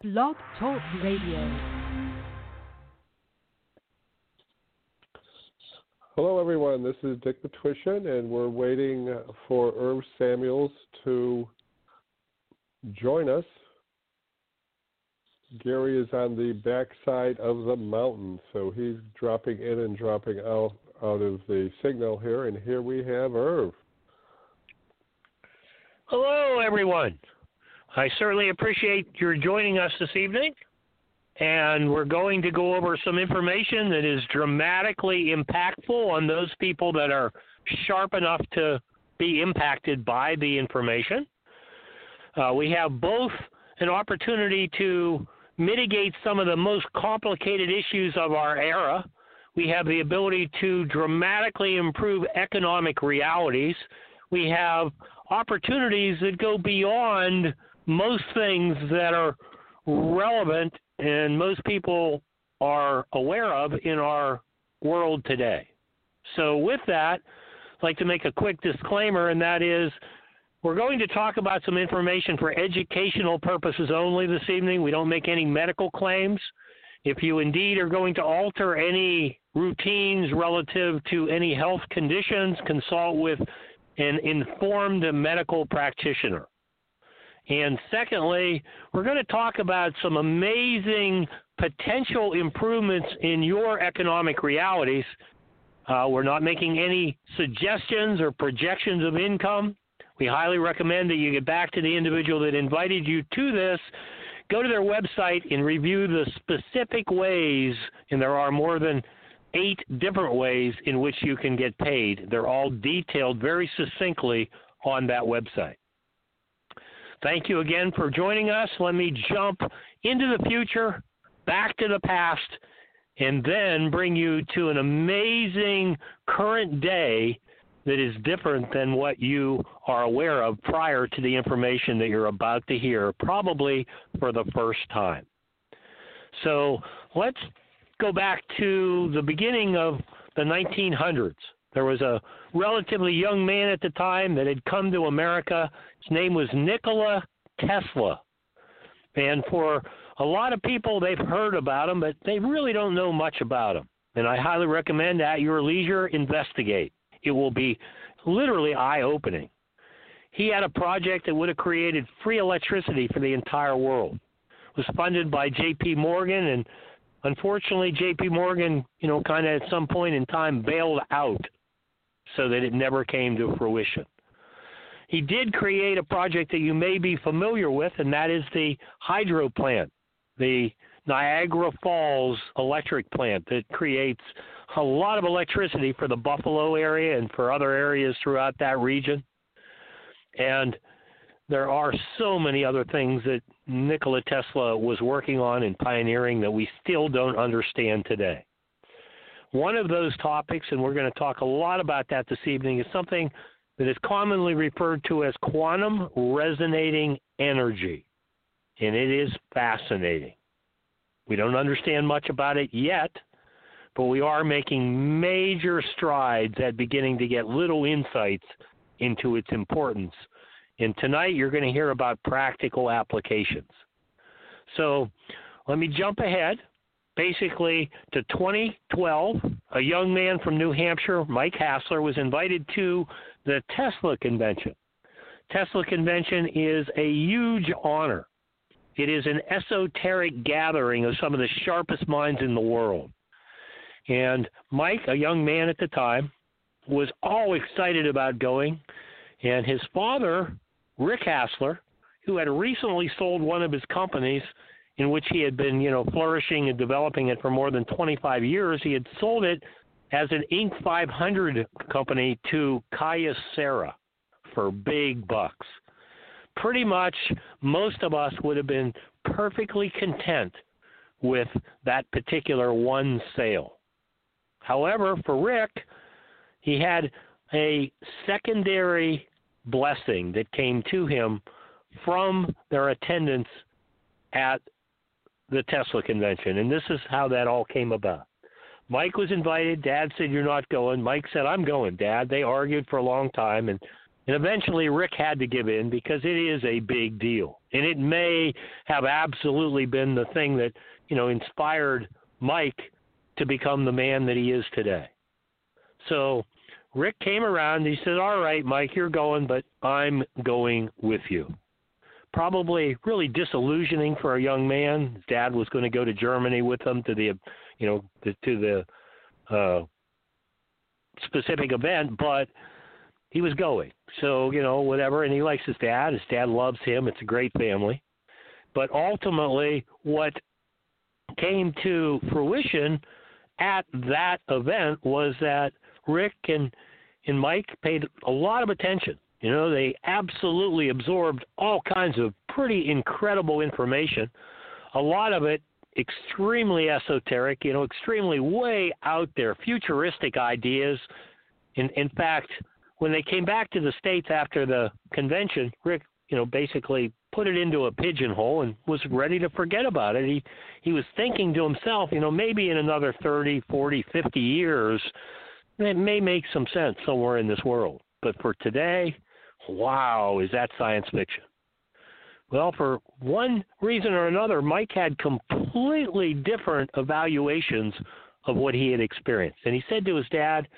Blog Talk Radio. Hello, everyone. This is Dick Patrician, and we're waiting for Irv Samuels to join us. Gary is on the backside of the mountain, so he's dropping in and dropping out of the signal here. And here we have Irv. Hello, everyone. I certainly appreciate your joining us this evening. And we're going to go over some information that is dramatically impactful on those people that are sharp enough to be impacted by the information. We have both an opportunity to mitigate some of the most complicated issues of our era. We have the ability to dramatically improve economic realities. We have opportunities that go beyond most things that are relevant and most people are aware of in our world today. So with that, I'd like to make a quick disclaimer, and that is we're going to talk about some information for educational purposes only this evening. We don't make any medical claims. If you indeed are going to alter any routines relative to any health conditions, consult with an informed medical practitioner. And secondly, we're going to talk about some amazing potential improvements in your economic realities. We're not making any suggestions or projections of income. We highly recommend that you get back to the individual that invited you to this, go to their website and review the specific ways, and there are more than 8 different ways in which you can get paid. They're all detailed very succinctly on that website. Thank you again for joining us. Let me jump into the future, back to the past, and then bring you to an amazing current day that is different than what you are aware of prior to the information that you're about to hear, probably for the first time. So let's go back to the beginning of the 1900s. There was a relatively young man at the time that had come to America. His name was Nikola Tesla. And for a lot of people, they've heard about him, but they really don't know much about him. And I highly recommend at your leisure, investigate. It will be literally eye-opening. He had a project that would have created free electricity for the entire world. It was funded by J.P. Morgan, and unfortunately, J.P. Morgan, kind of at some point in time bailed out so that it never came to fruition. He did create a project that you may be familiar with, and that is the hydro plant, the Niagara Falls electric plant that creates a lot of electricity for the Buffalo area and for other areas throughout that region. And there are so many other things that Nikola Tesla was working on and pioneering that we still don't understand today. One of those topics, and we're going to talk a lot about that this evening, is something that is commonly referred to as quantum resonating energy. And it is fascinating. We don't understand much about it yet, but we are making major strides at beginning to get little insights into its importance. And tonight you're going to hear about practical applications. So let me jump ahead. Basically, to 2012, a young man from New Hampshire, Mike Hassler, was invited to the Tesla Convention. Tesla Convention is a huge honor. It is an esoteric gathering of some of the sharpest minds in the world. And Mike, a young man at the time, was all excited about going. And his father, Rick Hassler, who had recently sold one of his companies in which he had been, flourishing and developing it for more than 25 years, he had sold it as an Inc. 500 company to Kyocera for big bucks. Pretty much most of us would have been perfectly content with that particular one sale. However, for Rick, he had a secondary blessing that came to him from their attendance at the Tesla Convention, and this is how that all came about. Mike was invited. Dad said, "You're not going." Mike said, "I'm going, Dad." They argued for a long time, and And eventually Rick had to give in because it is a big deal. And it may have absolutely been the thing that, inspired Mike to become the man that he is today. So Rick came around and he said, all right, Mike, you're going, but I'm going with you. Probably really disillusioning for a young man. His dad was going to go to Germany with him to the, to the specific event, but he was going. So, whatever, and he likes his dad. His dad loves him. It's a great family. But ultimately, what came to fruition at that event was that Rick and Mike paid a lot of attention. They absolutely absorbed all kinds of pretty incredible information. A lot of it extremely esoteric, extremely way out there, futuristic ideas. In fact, when they came back to the States after the convention, Rick, basically put it into a pigeonhole and was ready to forget about it. He was thinking to himself, maybe in another 30, 40, 50 years, it may make some sense somewhere in this world. But for today, wow, is that science fiction? Well, for one reason or another, Mike had completely different evaluations of what he had experienced. And he said to his dad,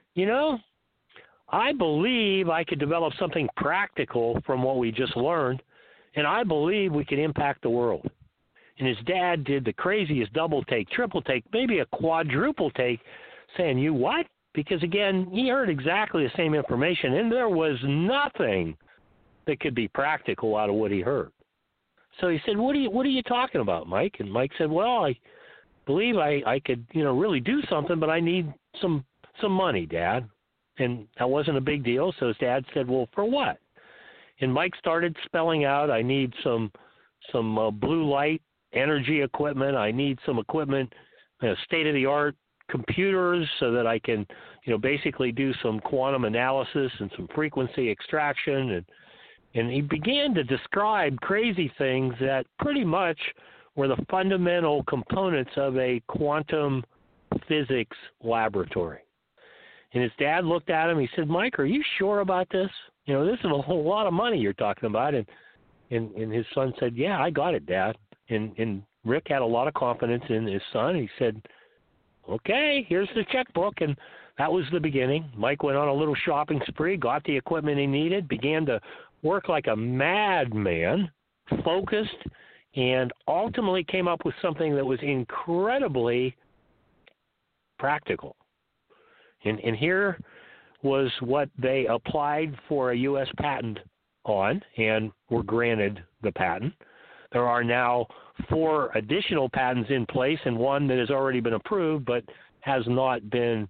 I believe I could develop something practical from what we just learned, and I believe we can impact the world. And his dad did the craziest double take, triple take, maybe a quadruple take, saying, you what? Because, again, he heard exactly the same information, and there was nothing that could be practical out of what he heard. So he said, what are you talking about, Mike? And Mike said, well, I believe I could, really do something, but I need some money, Dad. And that wasn't a big deal. So his dad said, well, for what? And Mike started spelling out, I need some blue light energy equipment. I need some equipment, state-of-the-art computers so that I can, basically do some quantum analysis and some frequency extraction. And he began to describe crazy things that pretty much were the fundamental components of a quantum physics laboratory. And his dad looked at him. He said, Mike, are you sure about this? This is a whole lot of money you're talking about. And his son said, yeah, I got it, Dad. And Rick had a lot of confidence in his son. He said, okay, here's the checkbook. And that was the beginning. Mike went on a little shopping spree, got the equipment he needed, began to work like a madman, focused, and ultimately came up with something that was incredibly practical. And here was what they applied for a U.S. patent on and were granted the patent. There are now 4 additional patents in place and one that has already been approved but has not been,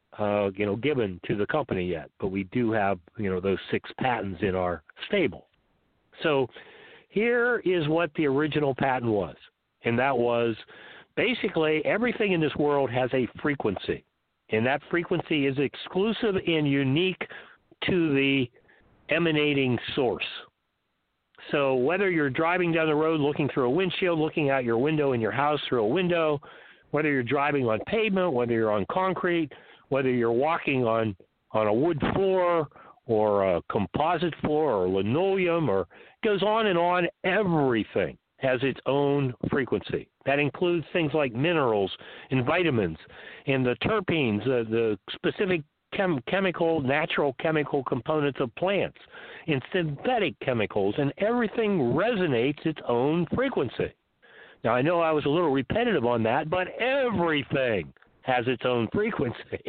given to the company yet. But we do have, those 6 patents in our stable. So here is what the original patent was. And that was basically everything in this world has a frequency. And that frequency is exclusive and unique to the emanating source. So whether you're driving down the road looking through a windshield, looking out your window in your house through a window, whether you're driving on pavement, whether you're on concrete, whether you're walking on a wood floor or a composite floor or linoleum, or it goes on and on, everything has its own frequency. That includes things like minerals and vitamins and the terpenes, the specific natural chemical components of plants, and synthetic chemicals, and everything resonates its own frequency. Now, I know I was a little repetitive on that, but everything has its own frequency.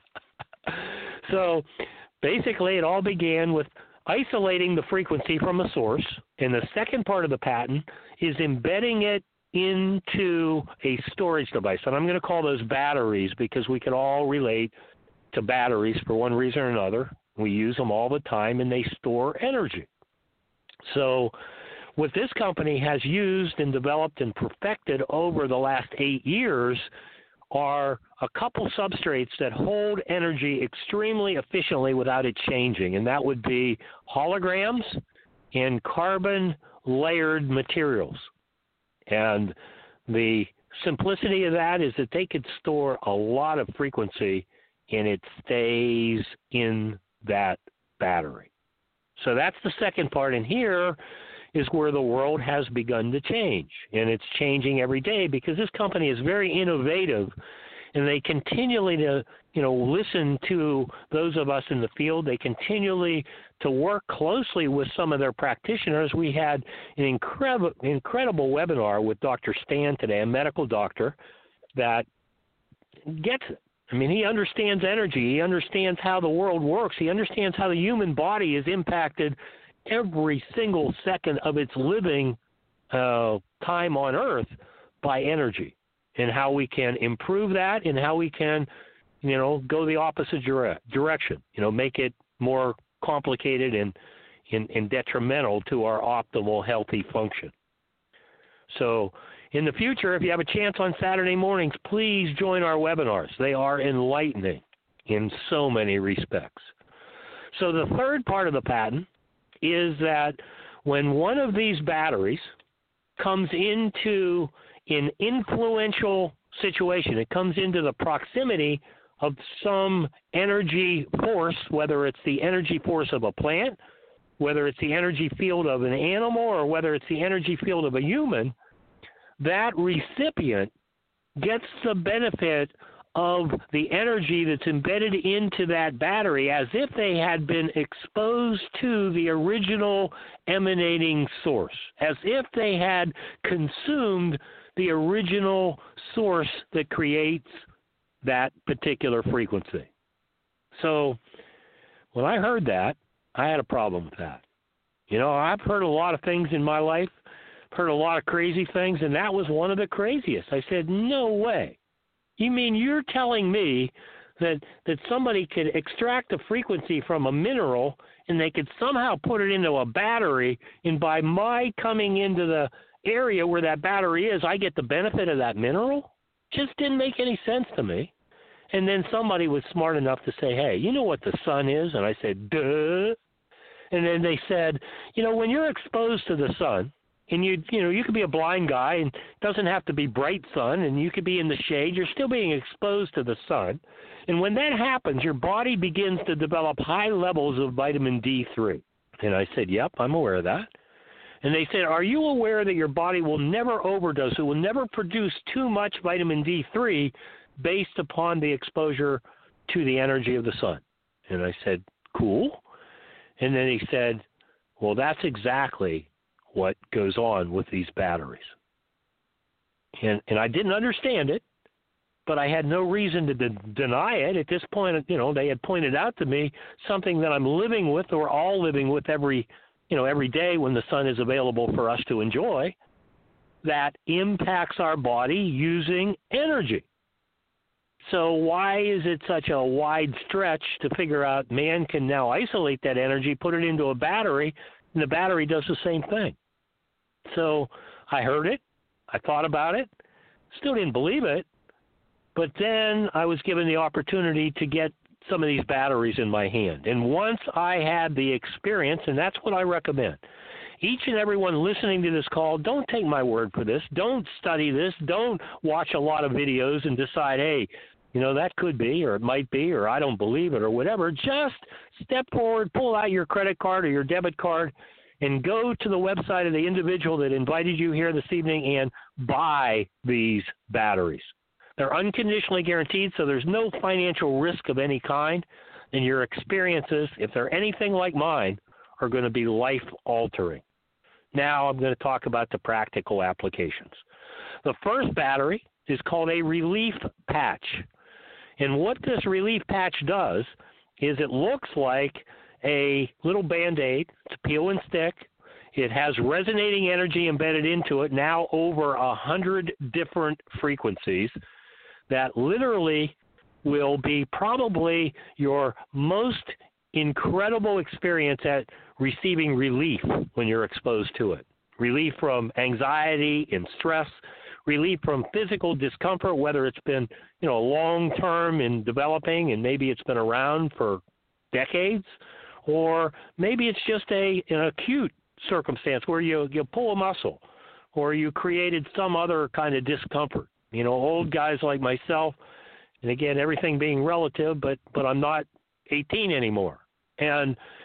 So basically, it all began with isolating the frequency from a source, and the second part of the patent is embedding it into a storage device. And I'm going to call those batteries because we can all relate to batteries for one reason or another. We use them all the time, and they store energy. So what this company has used and developed and perfected over the last 8 years are a couple substrates that hold energy extremely efficiently without it changing, and that would be holograms and carbon-layered materials. And the simplicity of that is that they could store a lot of frequency, and it stays in that battery. So that's the second part. And here is where the world has begun to change. And it's changing every day because this company is very innovative, and they continually listen to those of us in the field. They continually to work closely with some of their practitioners. We had an incredible webinar with Dr. Stan today, a medical doctor that gets it. I mean, he understands energy. He understands how the world works. He understands how the human body is impacted every single second of its living time on Earth by energy, and how we can improve that, and how we can, go the opposite direction, make it more complicated and detrimental to our optimal healthy function. So in the future, if you have a chance on Saturday mornings, please join our webinars. They are enlightening in so many respects. So the third part of the patent is that when one of these batteries comes into an influential situation, it comes into the proximity of some energy force, whether it's the energy force of a plant, whether it's the energy field of an animal, or whether it's the energy field of a human, that recipient gets the benefit of the energy that's embedded into that battery as if they had been exposed to the original emanating source, as if they had consumed the original source that creates that particular frequency. So when I heard that, I had a problem with that. I've heard a lot of things in my life, heard a lot of crazy things, and that was one of the craziest. I said, no way. You mean you're telling me that somebody could extract a frequency from a mineral and they could somehow put it into a battery, and by my coming into the area where that battery is, I get the benefit of that mineral? Just didn't make any sense to me. And then somebody was smart enough to say, hey, you know what the sun is? And I said, duh. And then they said, when you're exposed to the sun, and you could be a blind guy, and it doesn't have to be bright sun, and you could be in the shade, you're still being exposed to the sun. And when that happens, your body begins to develop high levels of vitamin D3. And I said, yep, I'm aware of that. And they said, are you aware that your body will never overdose? It will never produce too much vitamin D3 based upon the exposure to the energy of the sun? And I said, cool. And then he said, well, that's exactly what goes on with these batteries. And I didn't understand it, but I had no reason to deny it. At this point, they had pointed out to me something that I'm living with, or all living with every day when the sun is available for us to enjoy, that impacts our body using energy. So why is it such a wide stretch to figure out man can now isolate that energy, put it into a battery, and the battery does the same thing? So I heard it, I thought about it, still didn't believe it, but then I was given the opportunity to get some of these batteries in my hand. And once I had the experience, and that's what I recommend, each and everyone listening to this call, don't take my word for this, don't study this, don't watch a lot of videos and decide, hey, that could be, or it might be, or I don't believe it, or whatever. Just step forward, pull out your credit card or your debit card, and go to the website of the individual that invited you here this evening and buy these batteries. They're unconditionally guaranteed, so there's no financial risk of any kind, and your experiences, if they're anything like mine, are going to be life-altering. Now I'm going to talk about the practical applications. The first battery is called a relief patch. And what this relief patch does is it looks like a little Band-Aid. It's a peel and stick. It has resonating energy embedded into it, now over 100 different frequencies, that literally will be probably your most incredible experience at receiving relief when you're exposed to it. Relief from anxiety and stress, relief from physical discomfort, whether it's been, long-term in developing and maybe it's been around for decades, or maybe it's just an acute circumstance where you pull a muscle or you created some other kind of discomfort. Old guys like myself, and again, everything being relative, but I'm not 18 anymore. And,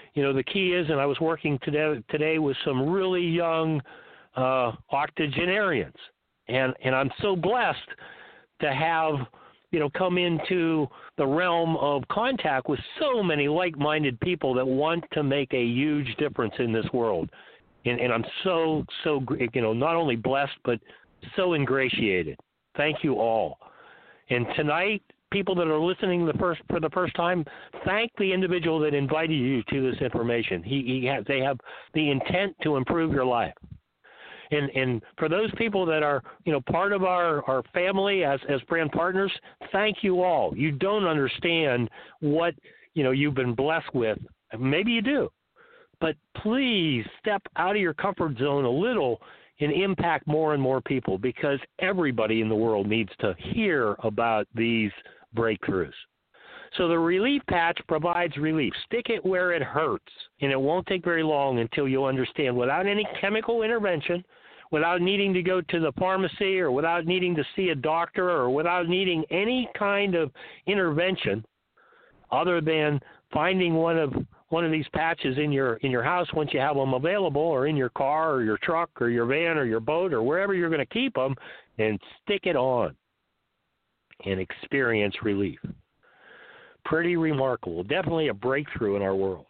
the key is, and I was working today with some really young octogenarians, and I'm so blessed to have, come into the realm of contact with so many like-minded people that want to make a huge difference in this world. And I'm so not only blessed, but so ingratiated. Thank you all. And tonight, people that are listening for the first time, thank the individual that invited you to this information. They have the intent to improve your life. And for those people that are, part of our family as brand partners, thank you all. You don't understand what, you've been blessed with. Maybe you do. But please step out of your comfort zone a little and impact more and more people, because everybody in the world needs to hear about these breakthroughs. So the relief patch provides relief. Stick it where it hurts, and it won't take very long until you'll understand, without any chemical intervention, without needing to go to the pharmacy, or without needing to see a doctor, or without needing any kind of intervention other than finding one of these patches in your house once you have them available, or in your car or your truck or your van or your boat or wherever you're going to keep them, and stick it on and experience relief. Pretty remarkable. Definitely a breakthrough in our world.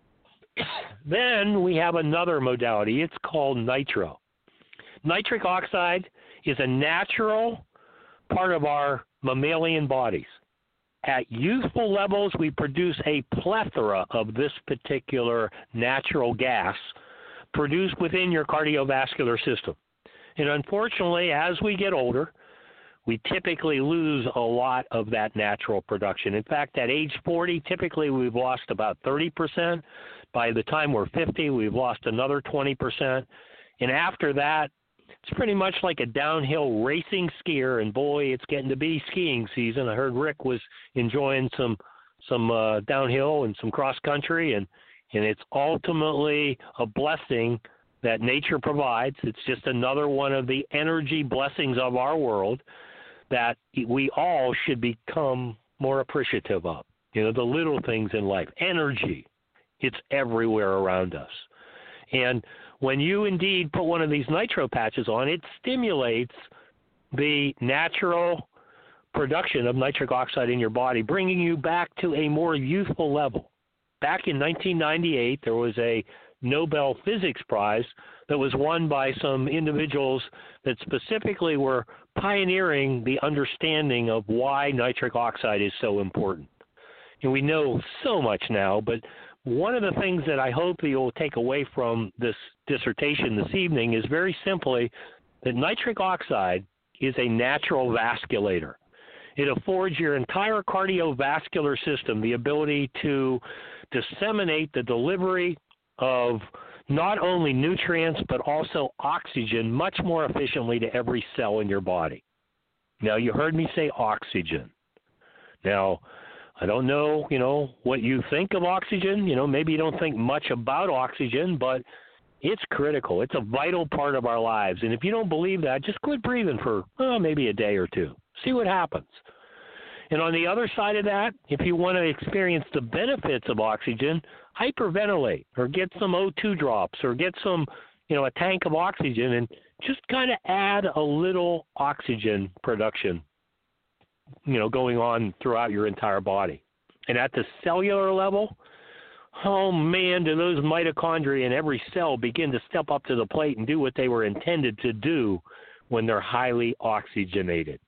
Then we have another modality. It's called nitro. Nitric oxide is a natural part of our mammalian bodies. At youthful levels, we produce a plethora of this particular natural gas produced within your cardiovascular system. And unfortunately, as we get older, we typically lose a lot of that natural production. In fact, at age 40, typically we've lost about 30%. By the time we're 50, we've lost another 20%. And after that, it's pretty much like a downhill racing skier, and boy, it's getting to be skiing season. I heard Rick was enjoying some downhill and some cross country, and it's ultimately a blessing that nature provides. It's just another one of the energy blessings of our world that we all should become more appreciative of. The little things in life. Energy, it's everywhere around us. And when you indeed put one of these nitro patches on, it stimulates the natural production of nitric oxide in your body, bringing you back to a more youthful level. Back in 1998, there was a Nobel Physics Prize that was won by some individuals that specifically were pioneering the understanding of why nitric oxide is so important. And we know so much now, but one of the things that I hope that you'll take away from this dissertation this evening is very simply that nitric oxide is a natural vasculator. It affords your entire cardiovascular system the ability to disseminate the delivery of not only nutrients but also oxygen much more efficiently to every cell in your body. Now, you heard me say oxygen. Now, I don't know, what you think of oxygen. Maybe you don't think much about oxygen, but it's critical. It's a vital part of our lives. And if you don't believe that, just quit breathing for maybe a day or two. See what happens. And on the other side of that, if you want to experience the benefits of oxygen, hyperventilate or get some O2 drops or get some, a tank of oxygen and just kind of add a little oxygen production going on throughout your entire body. And at the cellular level, oh man, do those mitochondria in every cell begin to step up to the plate and do what they were intended to do when they're highly oxygenated.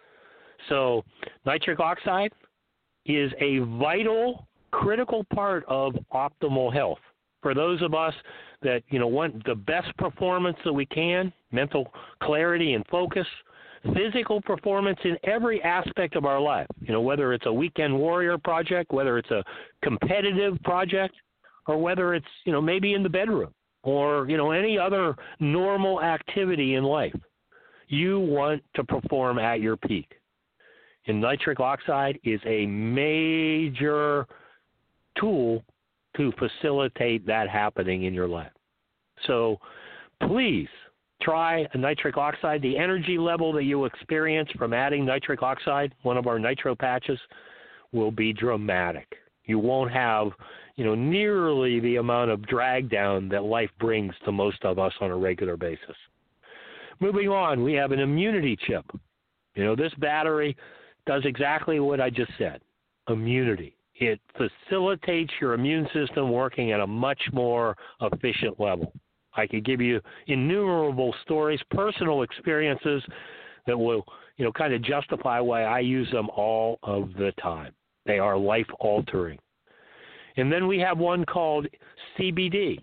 So nitric oxide is a vital, critical part of optimal health. For those of us that, want the best performance that we can, mental clarity and focus, physical performance in every aspect of our life, whether it's a weekend warrior project, whether it's a competitive project, or whether it's, maybe in the bedroom or, any other normal activity in life. You want to perform at your peak. And nitric oxide is a major tool to facilitate that happening in your life. So please try a nitric oxide. The energy level that you experience from adding nitric oxide, one of our nitro patches, will be dramatic. You won't have, nearly the amount of drag down that life brings to most of us on a regular basis. Moving on, we have an immunity chip. This battery does exactly what I just said, immunity. It facilitates your immune system working at a much more efficient level. I could give you innumerable stories, personal experiences that will, kind of justify why I use them all of the time. They are life-altering. And then we have one called CBD.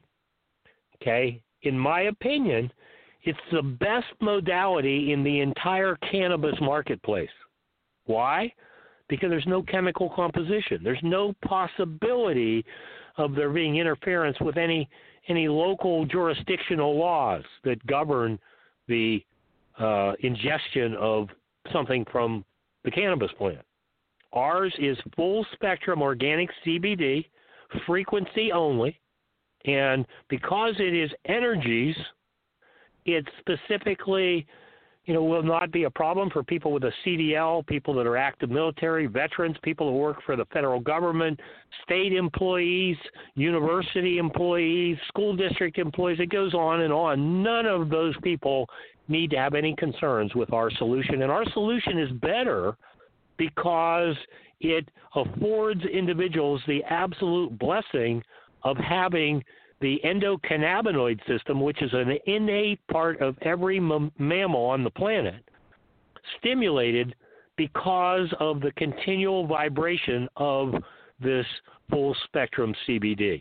Okay? In my opinion, it's the best modality in the entire cannabis marketplace. Why? Because there's no chemical composition. There's no possibility of there being interference with any local jurisdictional laws that govern the ingestion of something from the cannabis plant. Ours is full-spectrum organic CBD, frequency only, and because it is energies, it specifically, will not be a problem for people with a CDL, people that are active military, veterans, people who work for the federal government, state employees, university employees, school district employees. It goes on and on. None of those people need to have any concerns with our solution. And our solution is better because it affords individuals the absolute blessing of having the endocannabinoid system, which is an innate part of every mammal on the planet, stimulated because of the continual vibration of this full-spectrum CBD.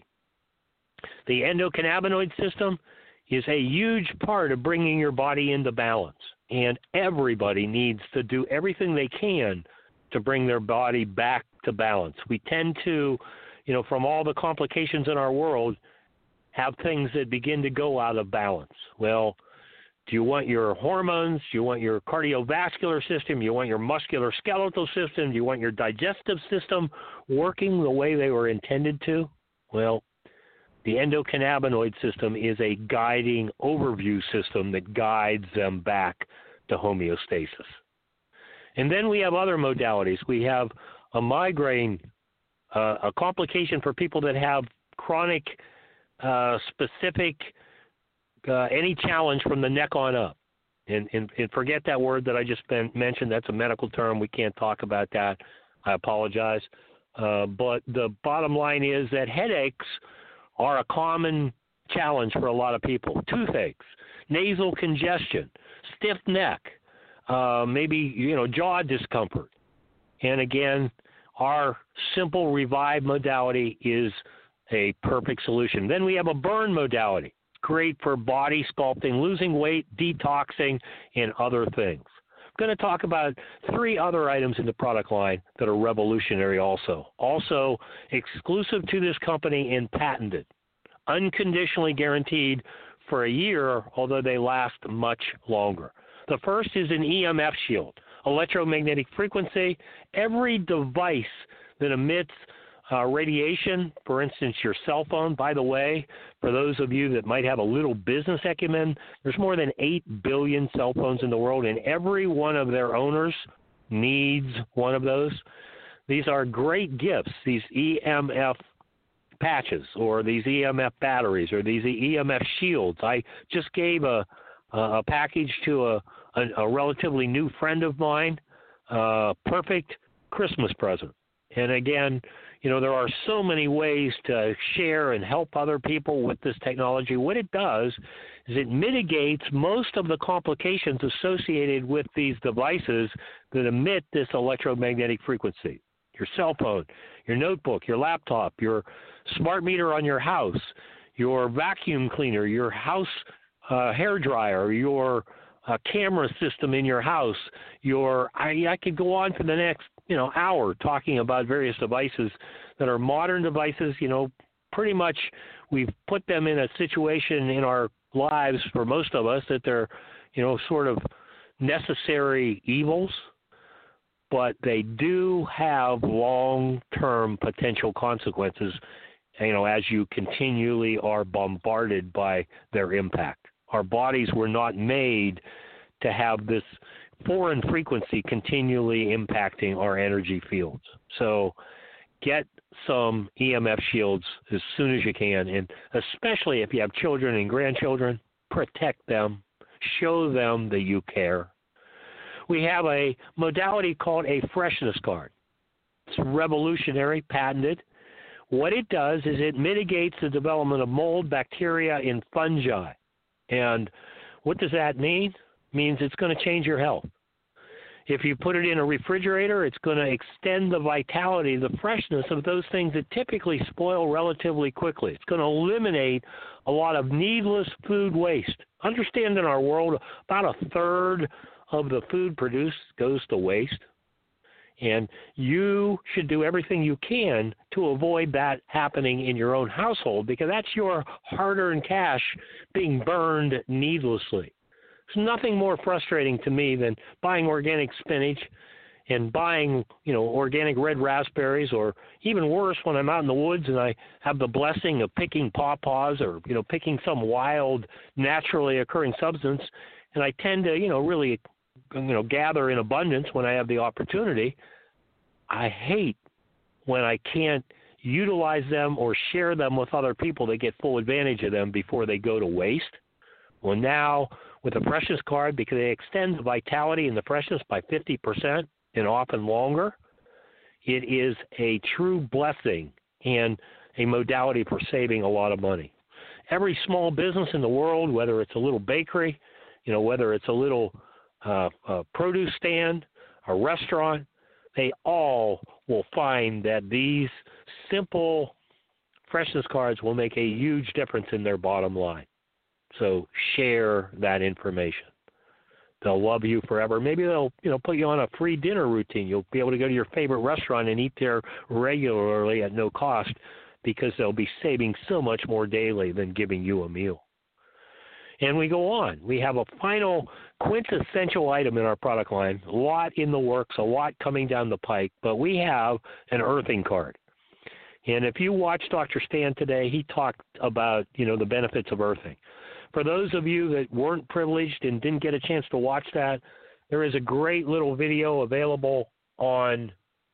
The endocannabinoid system is a huge part of bringing your body into balance, and everybody needs to do everything they can to bring their body back to balance. We tend to, from all the complications in our world, have things that begin to go out of balance. Well, do you want your hormones? Do you want your cardiovascular system? Do you want your musculoskeletal system? Do you want your digestive system working the way they were intended to? Well, the endocannabinoid system is a guiding overview system that guides them back to homeostasis. And then we have other modalities. We have a migraine, a complication for people that have chronic specific, any challenge from the neck on up. And forget that word that I just mentioned. That's a medical term. We can't talk about that. I apologize. But the bottom line is that headaches are a common challenge for a lot of people. Toothaches, nasal congestion, stiff neck, maybe, jaw discomfort. And again, our simple Revive modality is a perfect solution. Then we have a burn modality, great for body sculpting, losing weight, detoxing, and other things. I'm going to talk about 3 other items in the product line that are revolutionary also. Also exclusive to this company and patented, unconditionally guaranteed for a year, although they last much longer. The first is an EMF shield, electromagnetic frequency. Every device that emits radiation, for instance, your cell phone. By the way, for those of you that might have a little business acumen, there's more than 8 billion cell phones in the world, and every one of their owners needs one of those. These are great gifts, these EMF patches or these EMF batteries or these EMF shields. I just gave a package to a relatively new friend of mine, perfect Christmas present. And again, there are so many ways to share and help other people with this technology. What it does is it mitigates most of the complications associated with these devices that emit this electromagnetic frequency. Your cell phone, your notebook, your laptop, your smart meter on your house, your vacuum cleaner, your house hair dryer, your camera system in your house, I could go on for the next hour talking about various devices that are modern devices. Pretty much we've put them in a situation in our lives for most of us that they're, sort of necessary evils, but they do have long-term potential consequences, as you continually are bombarded by their impact. Our bodies were not made to have this foreign frequency continually impacting our energy fields. So get some EMF shields as soon as you can, and especially if you have children and grandchildren, protect them, show them that you care. We have a modality called a freshness card. It's revolutionary, patented. What it does is it mitigates the development of mold, bacteria, and fungi. And what does that mean? It means it's going to change your health. If you put it in a refrigerator, it's going to extend the vitality, the freshness of those things that typically spoil relatively quickly. It's going to eliminate a lot of needless food waste. Understand, in our world, about a third of the food produced goes to waste. And you should do everything you can to avoid that happening in your own household, because that's your hard-earned cash being burned needlessly. There's nothing more frustrating to me than buying organic spinach and buying, organic red raspberries, or even worse, when I'm out in the woods and I have the blessing of picking pawpaws or, picking some wild, naturally occurring substance, and I tend to, really, gather in abundance when I have the opportunity. I hate when I can't utilize them or share them with other people that get full advantage of them before they go to waste. Well, now, with a freshness card, because they extend the vitality and the freshness by 50% and often longer, it is a true blessing and a modality for saving a lot of money. Every small business in the world, whether it's a little bakery, whether it's a little produce stand, a restaurant, they all will find that these simple freshness cards will make a huge difference in their bottom line. So share that information. They'll love you forever. Maybe they'll, put you on a free dinner routine. You'll be able to go to your favorite restaurant and eat there regularly at no cost, because they'll be saving so much more daily than giving you a meal. And we go on. We have a final quintessential item in our product line, a lot in the works, a lot coming down the pike, but we have an earthing card. And if you watch Dr. Stan today, he talked about, the benefits of earthing. For those of you that weren't privileged and didn't get a chance to watch that, there is a great little video available on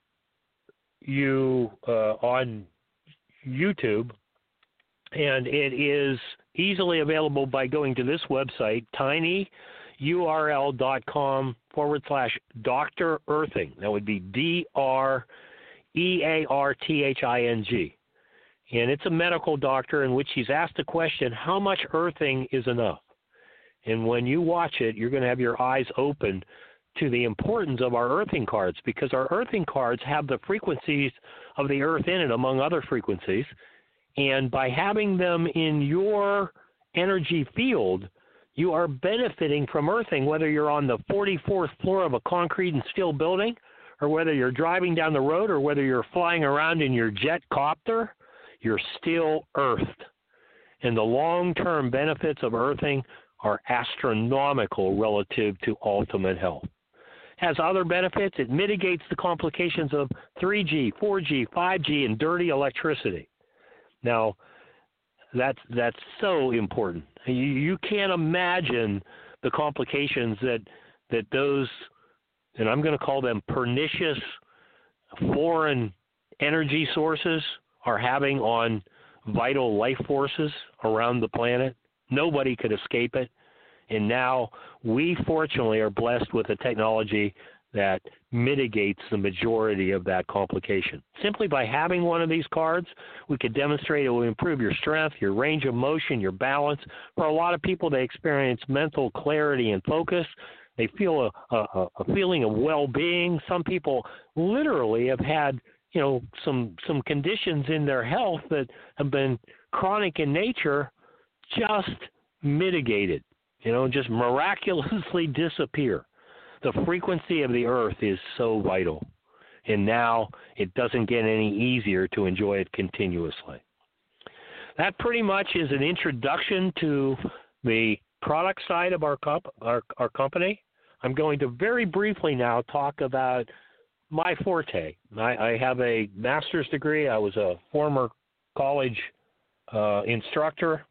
on YouTube, and it is easily available by going to this website, tinyurl.com/Dr. Earthing. That would be DREARTHING. And it's a medical doctor in which he's asked the question, how much earthing is enough? And when you watch it, you're going to have your eyes open to the importance of our earthing cards, because our earthing cards have the frequencies of the earth in it, among other frequencies. And by having them in your energy field, you are benefiting from earthing, whether you're on the 44th floor of a concrete and steel building, or whether you're driving down the road, or whether you're flying around in your jet copter. You're still earthed. And the long-term benefits of earthing are astronomical relative to ultimate health. Has other benefits. It mitigates the complications of 3G, 4G, 5G, and dirty electricity. Now, that's so important. You can't imagine the complications that those, and I'm going to call them pernicious foreign energy sources, are having on vital life forces around the planet. Nobody could escape it. And now we fortunately are blessed with a technology that mitigates the majority of that complication. Simply by having one of these cards, we could demonstrate it will improve your strength, your range of motion, your balance. For a lot of people, they experience mental clarity and focus. They feel a feeling of well-being. Some people literally have had some conditions in their health that have been chronic in nature, just mitigated, just miraculously disappear. The frequency of the earth is so vital, and now it doesn't get any easier to enjoy it continuously. That pretty much is an introduction to the product side of our company. I'm going to very briefly now talk about my forte. I have a master's degree. I was a former college instructor,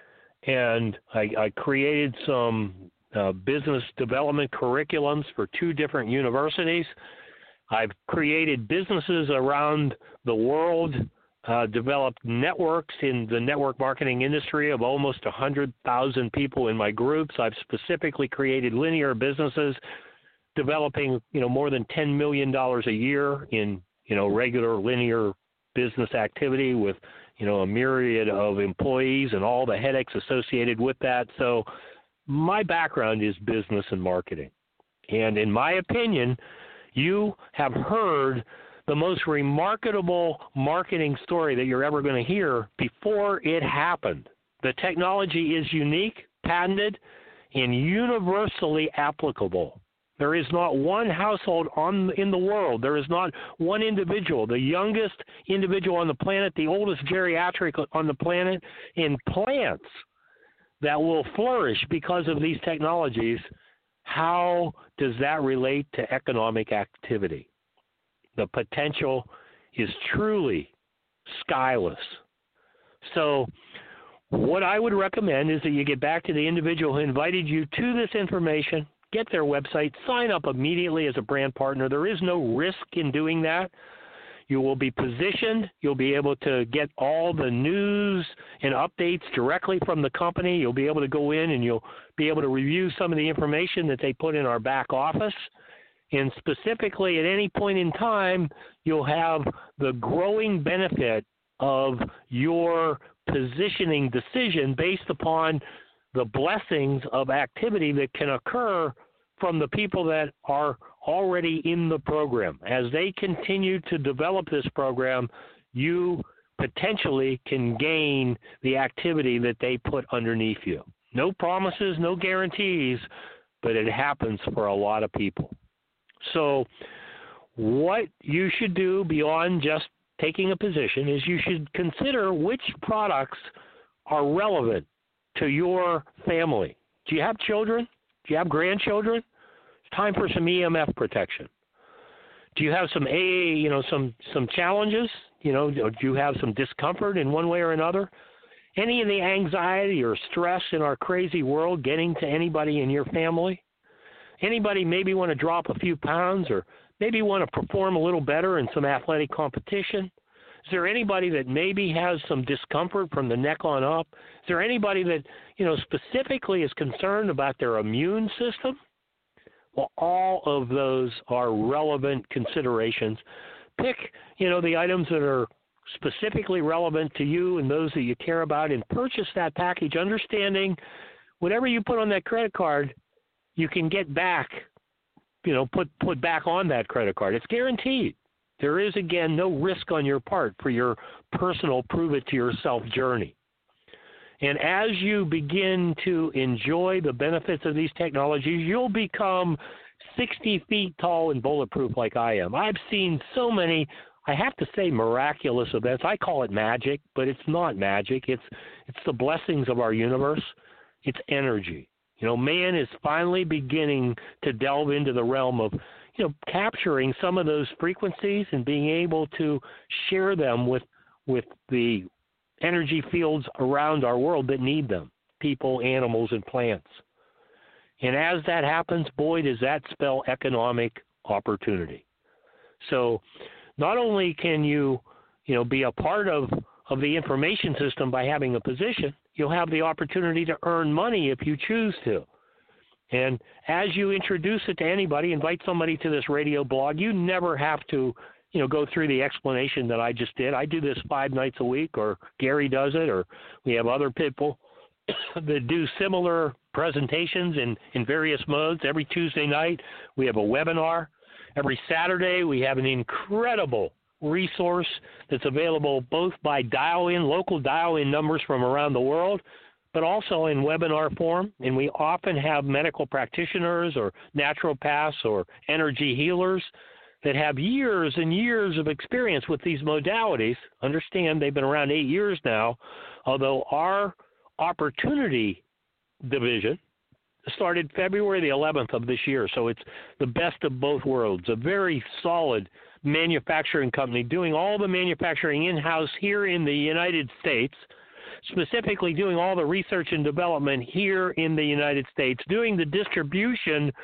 and I created some business development curriculums for 2 different universities. I've created businesses around the world, developed networks in the network marketing industry of almost 100,000 people in my groups. I've specifically created linear businesses, developing, more than $10 million a year in, regular linear business activity with, a myriad of employees and all the headaches associated with that. So my background is business and marketing. And in my opinion, you have heard the most remarkable marketing story that you're ever going to hear before it happened. The technology is unique, patented, and universally applicable. There is not one household in the world. There is not one individual, the youngest individual on the planet, the oldest geriatric on the planet, in plants that will flourish because of these technologies. How does that relate to economic activity? The potential is truly skyless. So what I would recommend is that you get back to the individual who invited you to this information, get their website, sign up immediately as a brand partner. There is no risk in doing that. You will be positioned. You'll be able to get all the news and updates directly from the company. You'll be able to go in and you'll be able to review some of the information that they put in our back office. And specifically, at any point in time, you'll have the growing benefit of your positioning decision based upon the blessings of activity that can occur from the people that are already in the program. As they continue to develop this program, you potentially can gain the activity that they put underneath you. No promises, no guarantees, but it happens for a lot of people. So what you should do beyond just taking a position is you should consider which products are relevant to your family. Do you have children? Do you have grandchildren? It's time for some EMF protection. Do you have some some challenges? Do you have some discomfort in one way or another? Any of the anxiety or stress in our crazy world getting to anybody in your family? Anybody maybe want to drop a few pounds or maybe want to perform a little better in some athletic competition? Is there anybody that maybe has some discomfort from the neck on up? Is there anybody that, specifically is concerned about their immune system? Well, all of those are relevant considerations. Pick, the items that are specifically relevant to you and those that you care about and purchase that package, understanding whatever you put on that credit card, you can get back, put back on that credit card. It's guaranteed. There is, again, no risk on your part for your personal prove-it-to-yourself journey. And as you begin to enjoy the benefits of these technologies, you'll become 60 feet tall and bulletproof like I am. I've seen so many, I have to say, miraculous events. I call it magic, but it's not magic. It's the blessings of our universe. It's energy. Man is finally beginning to delve into the realm of, capturing some of those frequencies and being able to share them with the energy fields around our world that need them, people, animals, and plants. And as that happens, boy, does that spell economic opportunity. So not only can you, be a part of the information system by having a position, you'll have the opportunity to earn money if you choose to. And as you introduce it to anybody, invite somebody to this radio blog, you never have to, go through the explanation that I just did. I do this 5 nights a week, or Gary does it, or we have other people that do similar presentations in various modes. Every Tuesday night, we have a webinar. Every Saturday, we have an incredible resource that's available both by local dial-in numbers from around the world, but also in webinar form. And we often have medical practitioners or naturopaths or energy healers that have years and years of experience with these modalities. Understand they've been around 8 years now, although our opportunity division started February the 11th of this year. So it's the best of both worlds, a very solid manufacturing company doing all the manufacturing in-house here in the United States, specifically doing all the research and development here in the United States, doing the distribution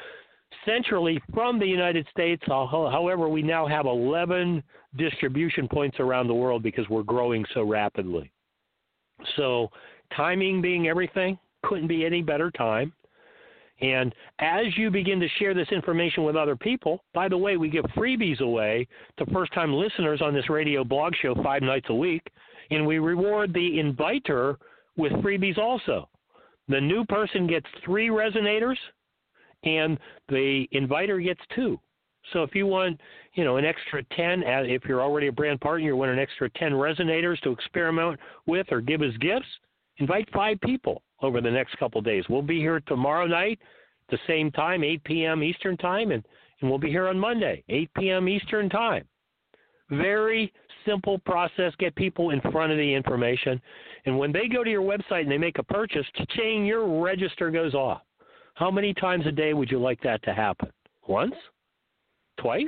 centrally from the United States. However, we now have 11 distribution points around the world because we're growing so rapidly. So timing being everything, couldn't be any better time. And as you begin to share this information with other people, by the way, we give freebies away to first-time listeners on this radio blog show 5 nights a week, and we reward the inviter with freebies also. The new person gets 3 resonators, and the inviter gets 2. So if you want, an extra 10, if you're already a brand partner, you want an extra 10 resonators to experiment with or give as gifts, invite 5 people over the next couple of days. We'll be here tomorrow night, the same time, 8 p.m. Eastern Time, and we'll be here on Monday, 8 p.m. Eastern Time. Very simple process. Get people in front of the information. And when they go to your website and they make a purchase, cha-ching, your register goes off. How many times a day would you like that to happen? Once? Twice?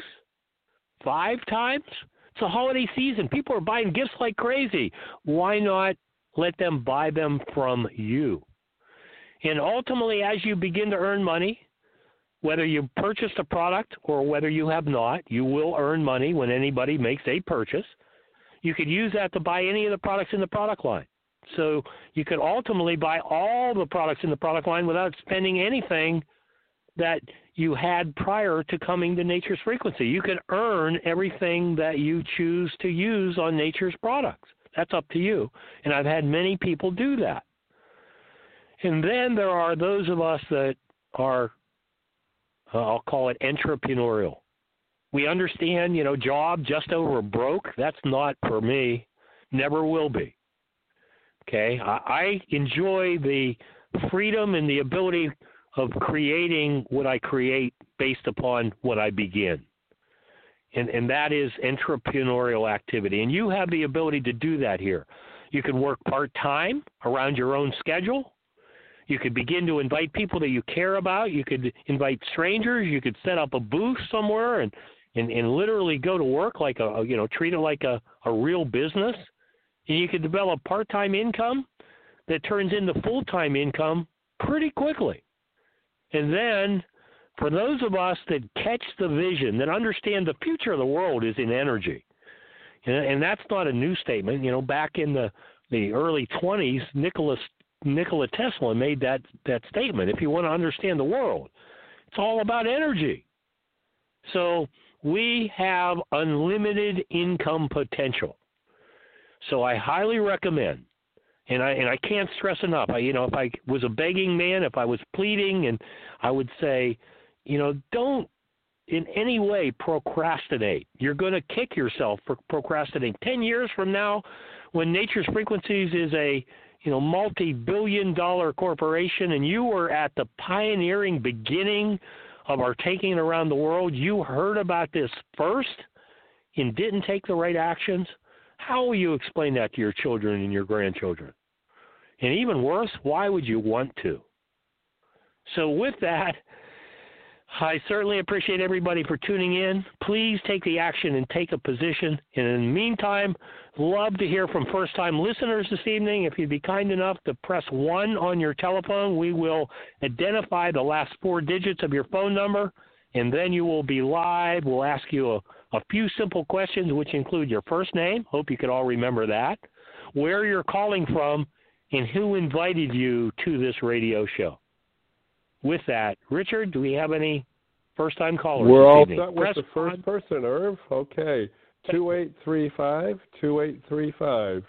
5 times? It's a holiday season. People are buying gifts like crazy. Why not let them buy them from you? And ultimately, as you begin to earn money, whether you purchased a product or whether you have not, you will earn money when anybody makes a purchase. You could use that to buy any of the products in the product line. So you could ultimately buy all the products in the product line without spending anything that you had prior to coming to Nature's Frequency. You could earn everything that you choose to use on Nature's products. That's up to you. And I've had many people do that. And then there are those of us that are, I'll call it entrepreneurial. We understand, job just over broke. That's not for me. Never will be. Okay? I enjoy the freedom and the ability of creating what I create based upon what I begin. And that is entrepreneurial activity. And you have the ability to do that here. You can work part-time around your own schedule. You could begin to invite people that you care about. You could invite strangers. You could set up a booth somewhere and literally go to work like treat it like a real business. And you could develop part-time income that turns into full-time income pretty quickly. And then for those of us that catch the vision, that understand the future of the world is in energy, and that's not a new statement. Back in the early 20s, Nikola Tesla made that statement. If you want to understand the world, it's all about energy. So we have unlimited income potential. So I highly recommend, and I can't stress enough. If I was a begging man, if I was pleading, and I would say, don't in any way procrastinate. You're going to kick yourself for procrastinating. 10 years from now, when Nature's Frequencies is a multi-billion-dollar corporation, and you were at the pioneering beginning of our taking it around the world, you heard about this first and didn't take the right actions, how will you explain that to your children and your grandchildren? And even worse, why would you want to? So with that, I certainly appreciate everybody for tuning in. Please take the action and take a position. And in the meantime, love to hear from first-time listeners this evening. If you'd be kind enough to press 1 on your telephone, we will identify the last 4 digits of your phone number, and then you will be live. We'll ask you a few simple questions, which include your first name. Hope you could all remember that. Where you're calling from, and who invited you to this radio show. With that, Richard, do we have any first-time callers? We're all evening? set with the first person, Irv. Okay. 2835.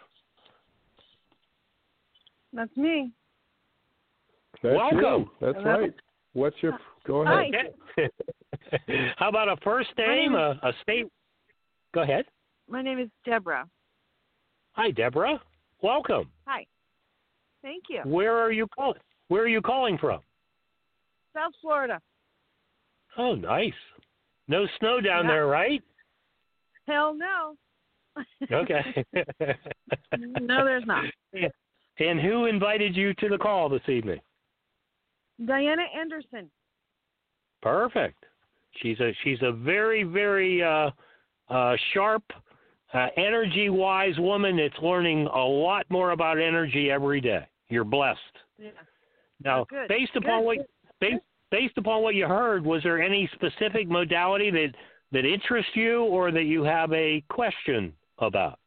That's me. That's Welcome. You. That's Hello? right. What's your... Go ahead. Okay. How about a first name, a state? Go ahead. My name is Deborah. Hi, Deborah. Welcome. Hi. Thank you. Where are you calling? Where are you calling from? South Florida. Oh, nice. No snow down there, right? Hell no. Okay. No, there's not. And who invited you to the call this evening? Diana Anderson. Perfect. She's a very, very sharp, energy-wise woman that's learning a lot more about energy every day. You're blessed. Yeah. Now, Good. based upon based upon what you heard, was there any specific modality that interests you or that you have a question about?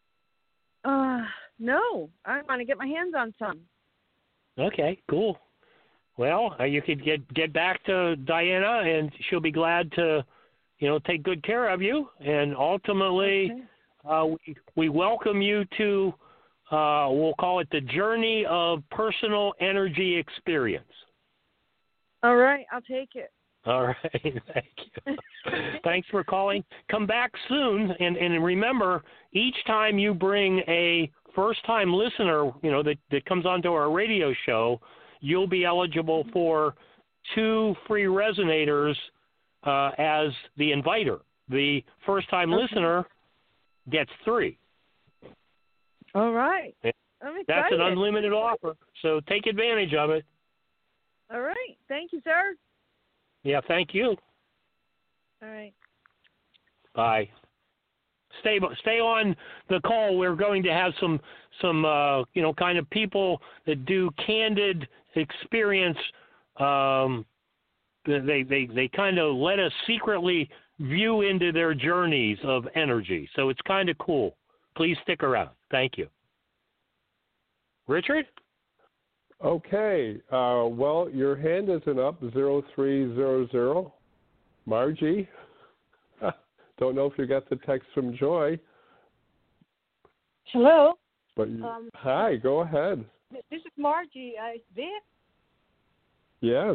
No. I want to get my hands on some. Okay, cool. Well, you could get back to Diana, and she'll be glad to, take good care of you. And ultimately, we welcome you to, we'll call it the journey of personal energy experience. All right, I'll take it. All right, thank you. Thanks for calling. Come back soon, and remember, each time you bring a first-time listener, that comes onto our radio show, you'll be eligible for 2 free resonators as the inviter. The first-time listener gets 3. All right. I'm excited. That's an unlimited offer, so take advantage of it. All right. Thank you, sir. Yeah, thank you. All right. Bye. Stay on the call. We're going to have some kind of people that do candid experience. They kind of let us secretly view into their journeys of energy. So it's kind of cool. Please stick around. Thank you. Richard? Okay. Well, your hand isn't up, 0300. Margie? Don't know if you got the text from Joy. Hello. But hi, go ahead. This is Margie. Is Vic? Yes.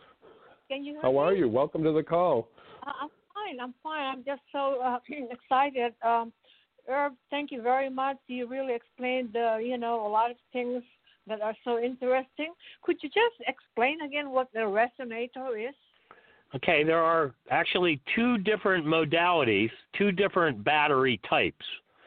Can you hear How are me? you? Welcome to the call. I'm fine. I'm just so excited. Herb, thank you very much. You really explained, a lot of things that are so interesting. Could you just explain again what the resonator is? Okay, there are actually 2 different modalities, 2 different battery types.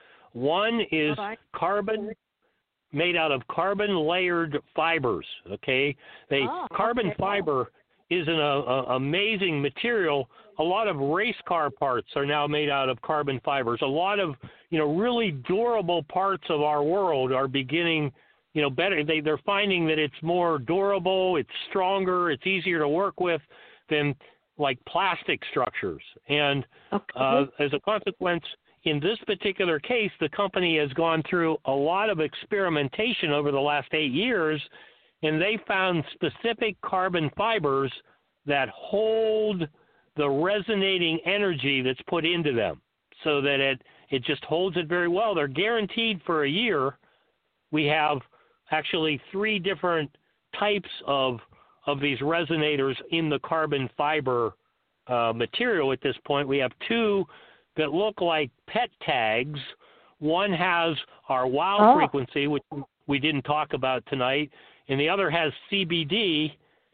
One is carbon, made out of carbon layered fibers. Okay, carbon fiber is an amazing material. A lot of race car parts are now made out of carbon fibers. A lot of really durable parts of our world are beginning better. They're finding that it's more durable, it's stronger, it's easier to work with than like plastic structures. And as a consequence, in this particular case, the company has gone through a lot of experimentation over the last 8 years, and they found specific carbon fibers that hold the resonating energy that's put into them so that it just holds it very well. They're guaranteed for a year. We have actually 3 different types of these resonators in the carbon fiber material at this point. We have 2 that look like pet tags. One has our wow frequency, which we didn't talk about tonight, and the other has CBD,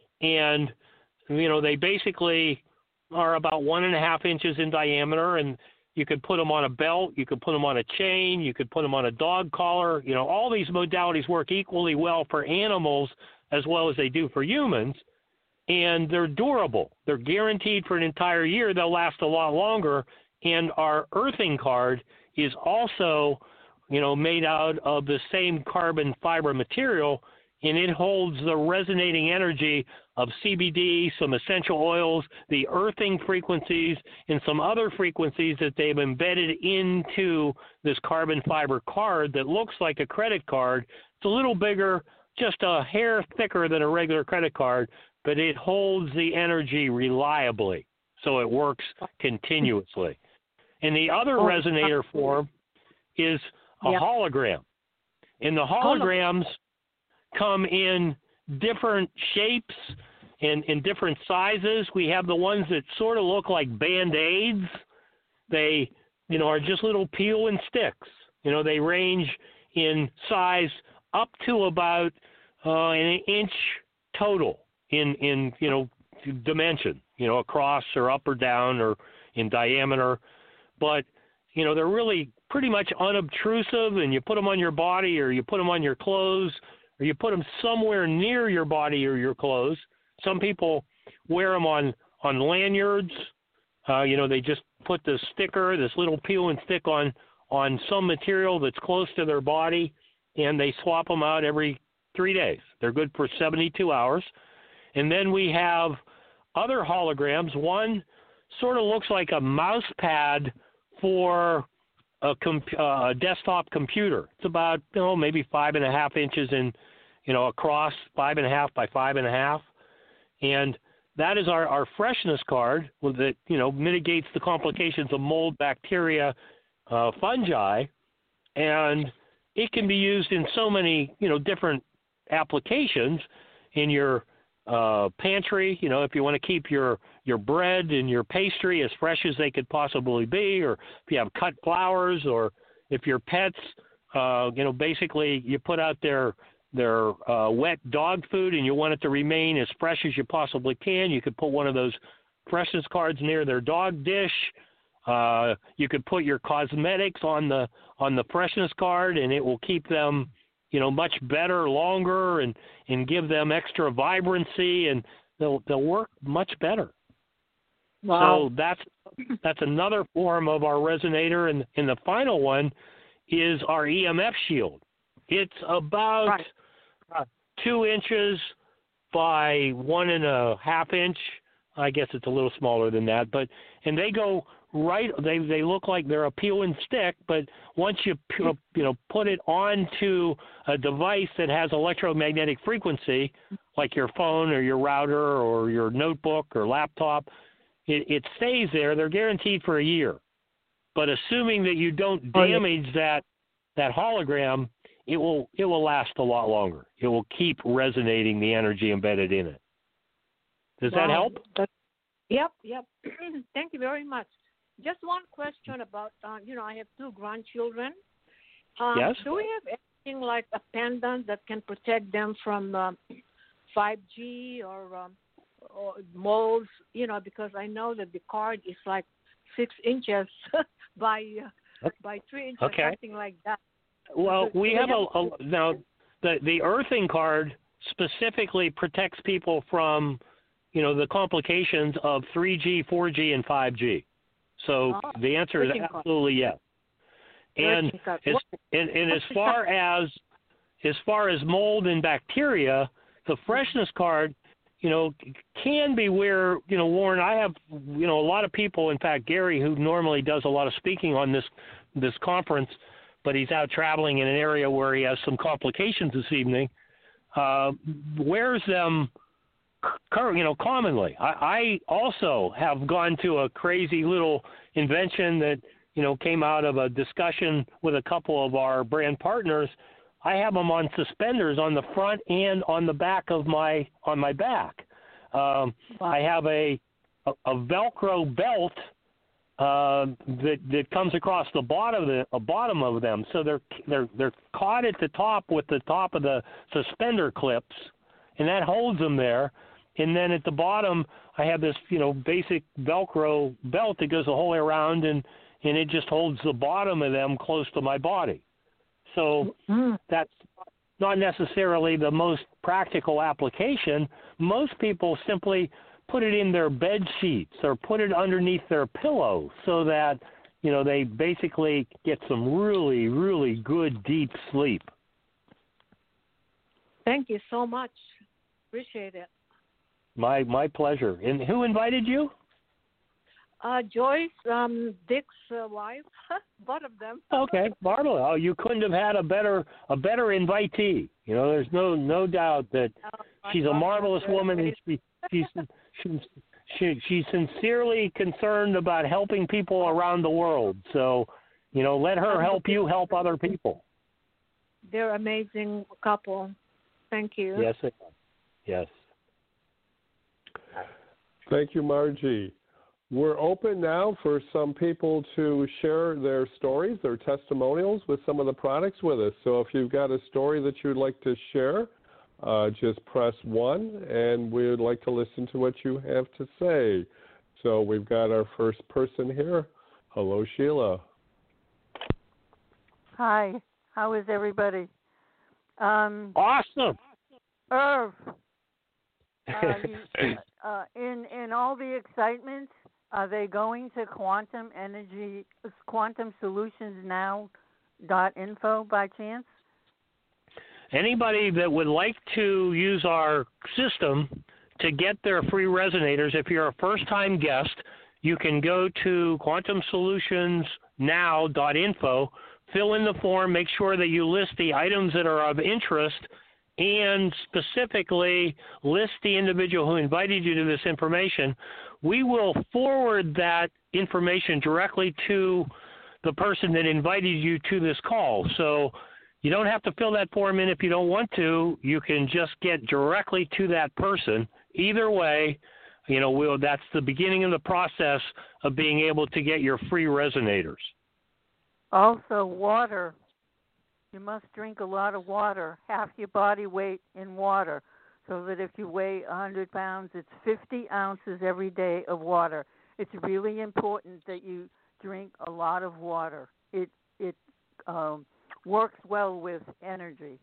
and they basically are about 1.5 inches in diameter, and you could put them on a belt, you could put them on a chain, you could put them on a dog collar. All these modalities work equally well for animals as well as they do for humans, and they're durable. They're guaranteed for an entire year. They'll last a lot longer, and our earthing card is also, made out of the same carbon fiber material, and it holds the resonating energy of CBD, some essential oils, the earthing frequencies, and some other frequencies that they've embedded into this carbon fiber card that looks like a credit card. It's a little bigger, just a hair thicker than a regular credit card, but it holds the energy reliably, so it works continuously. And the other resonator form is a hologram. And the holograms come in different shapes and in different sizes. We have the ones that sort of look like Band-Aids. They, are just little peel and sticks. They range in size up to about an inch total in dimension, across or up or down or in diameter. But, they're really pretty much unobtrusive, and you put them on your body or you put them on your clothes or you put them somewhere near your body or your clothes. Some people wear them on lanyards. They just put the sticker, this little peel and stick on some material that's close to their body, and they swap them out every 3 days. They're good for 72 hours. And then we have other holograms. One sort of looks like a mouse pad for a desktop computer. It's about, maybe 5.5 inches in, across, 5.5 by 5.5. And that is our freshness card that, mitigates the complications of mold, bacteria, fungi. And it can be used in so many, different applications in your pantry, if you want to keep your bread and your pastry as fresh as they could possibly be, or if you have cut flowers, or if your pets, basically you put out their wet dog food and you want it to remain as fresh as you possibly can, you could put one of those freshness cards near their dog dish. You could put your cosmetics on the freshness card, and it will keep them, much better, longer, and give them extra vibrancy, and they'll work much better. Wow. So that's another form of our resonator, and the final one is our EMF shield. It's about 2 inches by 1.5 inch. I guess it's a little smaller than that, and they go right. They look like they're a peel and stick, but once you put it onto a device that has electromagnetic frequency, like your phone or your router or your notebook or laptop, it stays there. They're guaranteed for a year, but assuming that you don't damage that hologram, it will last a lot longer. It will keep resonating the energy embedded in it. Does that help? Yep. Thank you very much. Just one question about, I have 2 grandchildren. Yes. Do we have anything like a pendant that can protect them from 5G or molds? Because I know that the card is like 6 inches by 3 inches, something like that. Well, we have now the earthing card specifically protects people from, the complications of 3G, 4G, and 5G. So the answer is absolutely yes. And as far as mold and bacteria, the freshness card, can be where, Warren, I have, a lot of people, in fact, Gary, who normally does a lot of speaking on this conference, but he's out traveling in an area where he has some complications this evening, wears them commonly. I also have gone to a crazy little invention that, came out of a discussion with a couple of our brand partners. I have them on suspenders on the front and on the back of my back. I have a Velcro belt that comes across the bottom of them. So they're caught at the top with the top of the suspender clips, and that holds them there. And then at the bottom, I have this, basic Velcro belt that goes the whole way around, and it just holds the bottom of them close to my body. So that's not necessarily the most practical application. Most people simply put it in their bed sheets or put it underneath their pillow so that, they basically get some really, really good deep sleep. Thank you so much. Appreciate it. My pleasure. And who invited you? Joyce, Dick's wife, both of them. Okay, marvelous. Oh, you couldn't have had a better invitee. There's no doubt that she's a marvelous woman, and she's sincerely concerned about helping people around the world. So, let her help you help other people. They're an amazing couple. Thank you. Yes, they are. Yes. Thank you, Margie. We're open now for some people to share their stories, their testimonials with some of the products with us. So if you've got a story that you'd like to share, just press 1, and we would like to listen to what you have to say. So we've got our first person here. Hello, Sheila. Hi. How is everybody? Awesome. Irv. In all the excitement, are they going to quantumsolutionsnow.info by chance? Anybody that would like to use our system to get their free resonators, if you're a first-time guest, you can go to quantumsolutionsnow.info, fill in the form, make sure that you list the items that are of interest, and specifically list the individual who invited you to this information. We will forward that information directly to the person that invited you to this call. So you don't have to fill that form in if you don't want to. You can just get directly to that person. Either way, that's the beginning of the process of being able to get your free resonators. Also, water. You must drink a lot of water, half your body weight in water, so that if you weigh 100 pounds, it's 50 ounces every day of water. It's really important that you drink a lot of water. It works well with energy.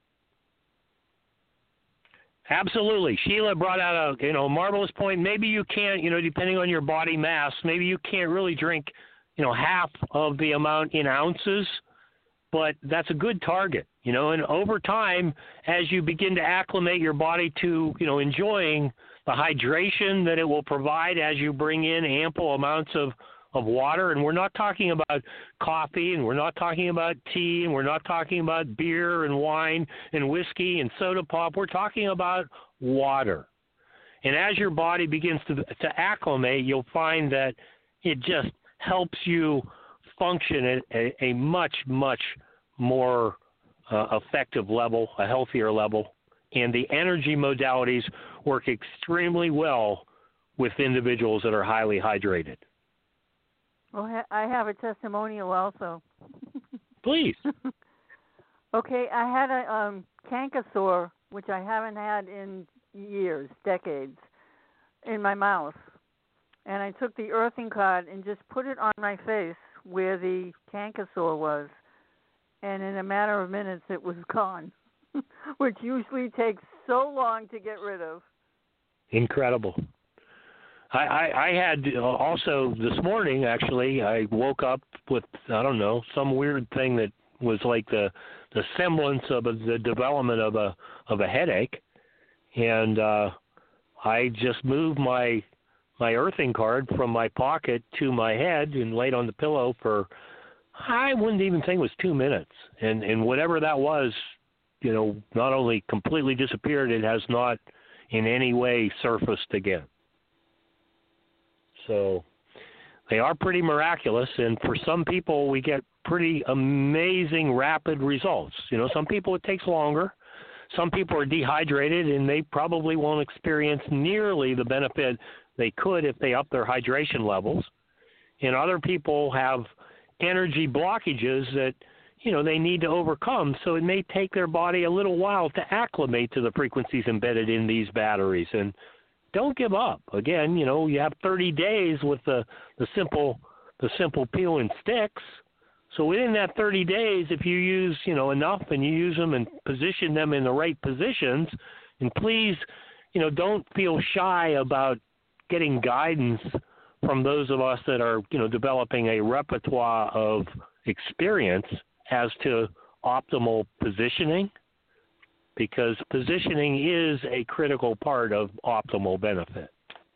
Absolutely. Sheila brought out a marvelous point. Maybe you can't, depending on your body mass, maybe you can't really drink, half of the amount in ounces, but that's a good target, and over time, as you begin to acclimate your body to, enjoying the hydration that it will provide as you bring in ample amounts of water, and we're not talking about coffee, and we're not talking about tea, and we're not talking about beer and wine and whiskey and soda pop. We're talking about water. And as your body begins to acclimate, you'll find that it just helps you function at a much, much more effective level, a healthier level. And the energy modalities work extremely well with individuals that are highly hydrated. Well, I have a testimonial also. Please. Okay, I had a canker sore, which I haven't had in years, decades, in my mouth. And I took the earthing card and just put it on my face where the canker sore was. And in a matter of minutes, it was gone, which usually takes so long to get rid of. Incredible. I had also this morning, actually, I woke up with, some weird thing that was like the semblance of the development of a headache. And I just moved my earthing card from my pocket to my head and laid on the pillow for, I wouldn't even think it was 2 minutes. And whatever that was, not only completely disappeared, it has not in any way surfaced again. So they are pretty miraculous, and for some people we get pretty amazing rapid results. Some people it takes longer. Some people are dehydrated, and they probably won't experience nearly the benefit they could if they up their hydration levels. And other people have energy blockages that, they need to overcome, so it may take their body a little while to acclimate to the frequencies embedded in these batteries. And don't give up. Again, you have 30 days with the simple peel and sticks. So within that 30 days, if you use, enough and you use them and position them in the right positions, and please, don't feel shy about getting guidance from those of us that are, developing a repertoire of experience as to optimal positioning, because positioning is a critical part of optimal benefit.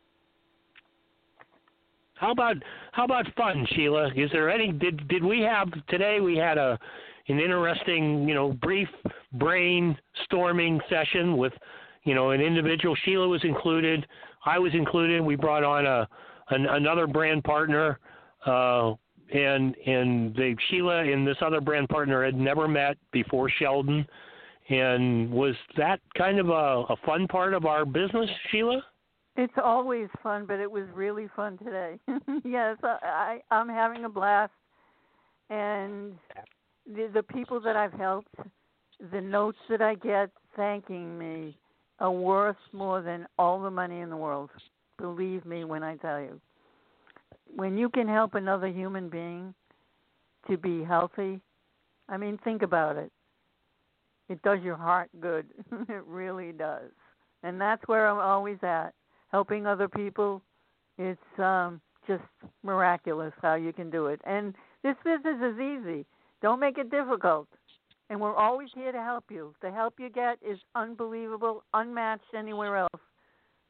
How about fun, Sheila? Is there any? Did we have today? We had an interesting, brief brainstorming session with, an individual. Sheila was included. I was included. We brought on another brand partner, and Sheila and this other brand partner had never met before Sheldon. And was that kind of a fun part of our business, Sheila? It's always fun, but it was really fun today. Yes, I'm having a blast. And the people that I've helped, the notes that I get thanking me are worth more than all the money in the world. Believe me when I tell you. When you can help another human being to be healthy, think about it. It does your heart good. It really does. And that's where I'm always at. Helping other people, it's just miraculous how you can do it. And this business is easy. Don't make it difficult. And we're always here to help you. The help you get is unbelievable, unmatched anywhere else.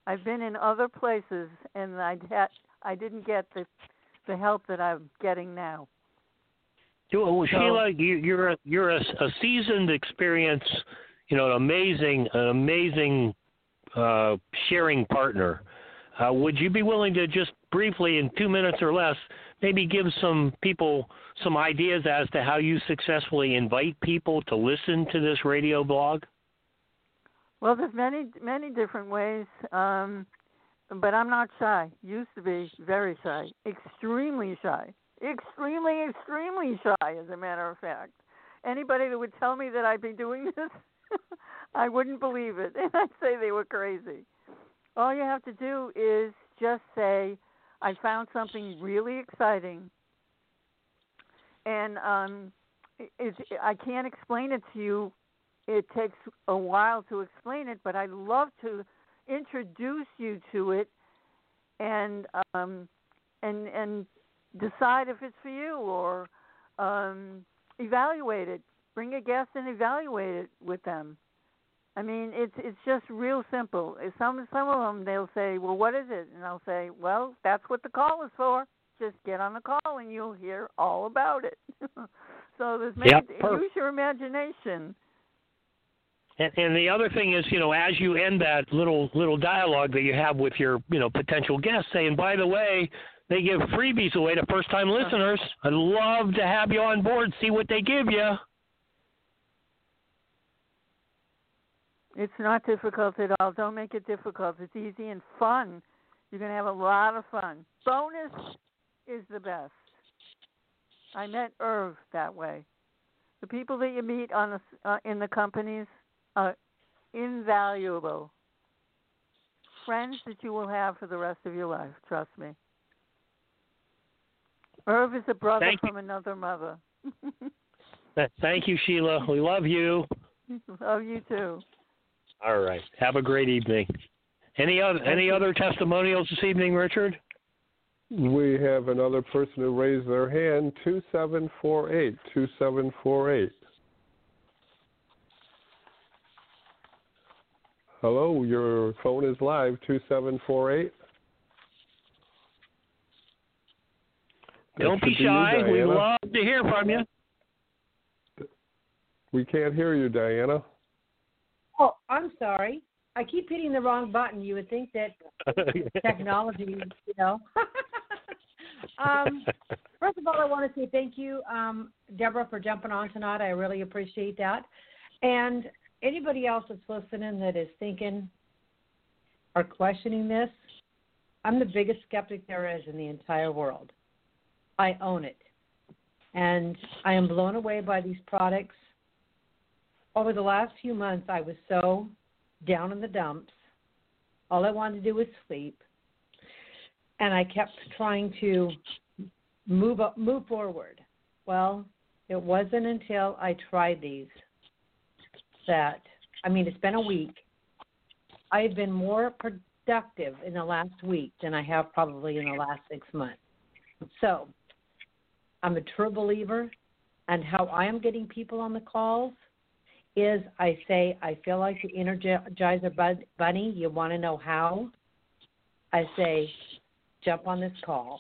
I've been in other places, and I didn't get the help that I'm getting now. Well, Sheila, you're a seasoned experience, an amazing sharing partner. Would you be willing to just briefly, in 2 minutes or less, maybe give some people some ideas as to how you successfully invite people to listen to this radio blog? Well, there's many different ways, but I'm not shy. Used to be very shy, extremely shy, extremely shy, as a matter of fact. Anybody that would tell me that I'd be doing this, I wouldn't believe it, and I'd say they were crazy. All you have to do is just say, I found something really exciting, and I can't explain it to you. It takes a while to explain it, but I'd love to introduce you to it and decide if it's for you, or evaluate it. Bring a guest and evaluate it with them. I mean, it's just real simple. Some of them, they'll say, well, what is it? And I'll say, well, that's what the call is for. Just get on the call and you'll hear all about it. So use your imagination. And the other thing is, as you end that little dialogue that you have with your, potential guests, saying, by the way, they give freebies away to first-time listeners. I'd love to have you on board, see what they give you. It's not difficult at all. Don't make it difficult. It's easy and fun. You're going to have a lot of fun. Bonus is the best. I met Irv that way. The people that you meet in the companies are invaluable. Friends that you will have for the rest of your life. Trust me. Irv is a brother from another mother. Thank you, Sheila. We love you. Love you too. All right. Have a great evening. Any other testimonials this evening, Richard? We have another person who raised their hand, 2748. Hello, your phone is live, 2748. Don't be shy. We love to hear from you. We can't hear you, Diana. Oh, I'm sorry. I keep hitting the wrong button. You would think that technology, First of all, I want to say thank you, Deborah, for jumping on tonight. I really appreciate that. And anybody else that's listening that is thinking or questioning this, I'm the biggest skeptic there is in the entire world. I own it. And I am blown away by these products. Over the last few months, I was so down in the dumps. All I wanted to do was sleep. And I kept trying to move forward. Well, it wasn't until I tried these it's been a week. I've been more productive in the last week than I have probably in the last 6 months. So I'm a true believer, and how I am getting people on the calls is I say, I feel like the Energizer Bunny. You want to know how? I say, jump on this call.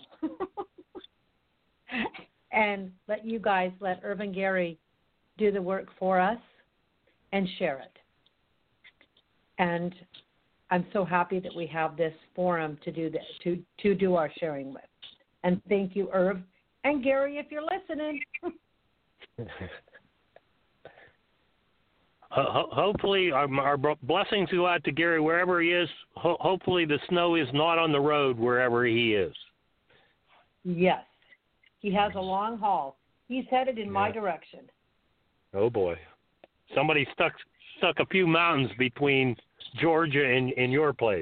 And let Irv and Gary do the work for us and share it. And I'm so happy that we have this forum to do this, to do our sharing with. And thank you, Irv. And Gary, if you're listening. Hopefully, our blessings go out to Gary wherever he is. Hopefully, the snow is not on the road wherever he is. Yes. He has a long haul. He's headed in my direction. Oh, boy. Somebody stuck a few mountains between Georgia and your place.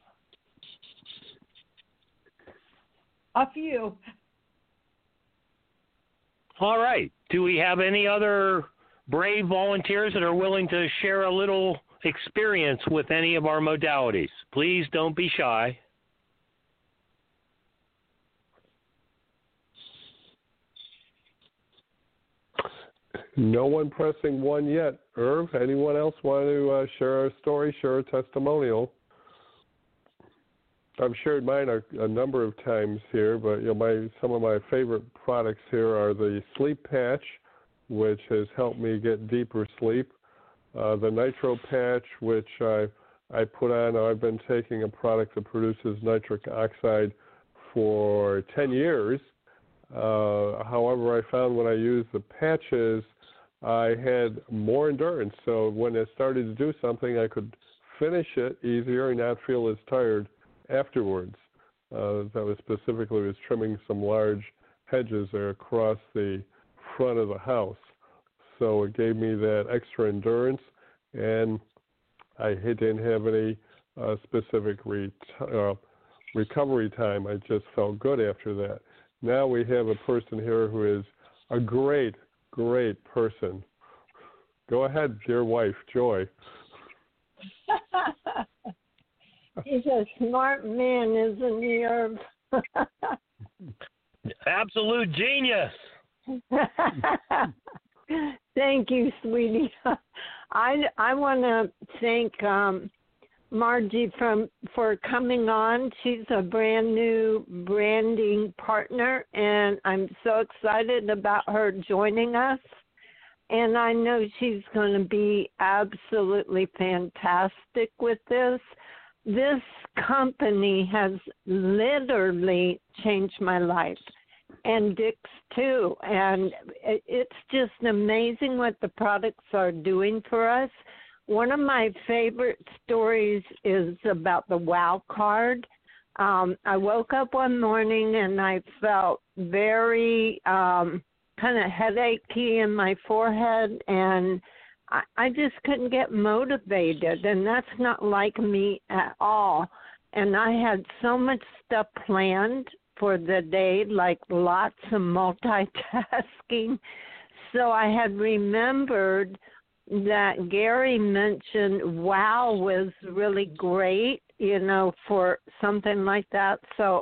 A few. All right. Do we have any other brave volunteers that are willing to share a little experience with any of our modalities? Please don't be shy. No one pressing one yet. Irv, anyone else want to share a story, share a testimonial? I've shared mine a number of times here, but some of my favorite products here are the Sleep Patch, which has helped me get deeper sleep. The Nitro Patch, which I put on. I've been taking a product that produces nitric oxide for 10 years. However, I found when I used the patches, I had more endurance. So when I started to do something, I could finish it easier and not feel as tired afterwards. That was specifically trimming some large hedges there across the front of the house. So it gave me that extra endurance, and I didn't have any specific recovery time. I just felt good after that. Now we have a person here who is a great, great person. Go ahead, dear wife, Joy. He's a smart man, isn't he, Herb? Absolute genius. Thank you, sweetie. I want to thank Margie for coming on. She's a brand new branding partner, and I'm so excited about her joining us. And I know she's going to be absolutely fantastic with this. This company has literally changed my life, and Dick's too. And it's just amazing what the products are doing for us. One of my favorite stories is about the WOW card. I woke up one morning and I felt very kind of headachy in my forehead, and I just couldn't get motivated, and that's not like me at all. And I had so much stuff planned for the day, like lots of multitasking. So I had remembered that Gary mentioned WOW was really great, for something like that. So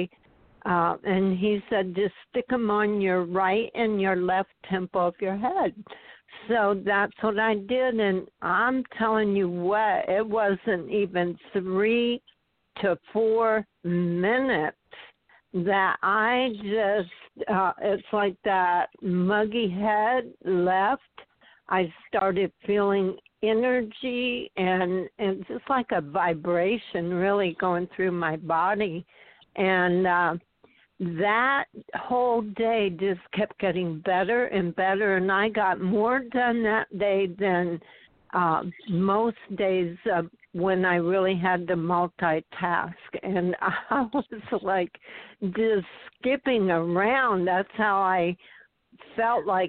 and he said, just stick them on your right and your left temple of your head. So that's what I did, and I'm telling you what, it wasn't even 3 to 4 minutes that I just, it's like that muggy head left. I started feeling energy, and it's just like a vibration really going through my body. And that whole day just kept getting better and better, and I got more done that day than most days when I really had to multitask. And I was like just skipping around. That's how I felt like,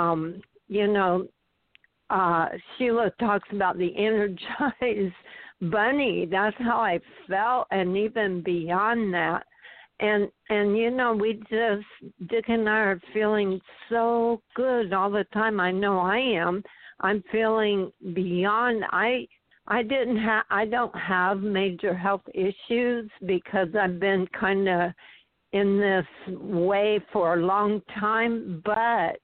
Sheila talks about the energized bunny. That's how I felt, and even beyond that. And we just, Dick and I are feeling so good all the time. I know I am. I'm feeling beyond. I don't have major health issues because I've been kind of in this way for a long time, but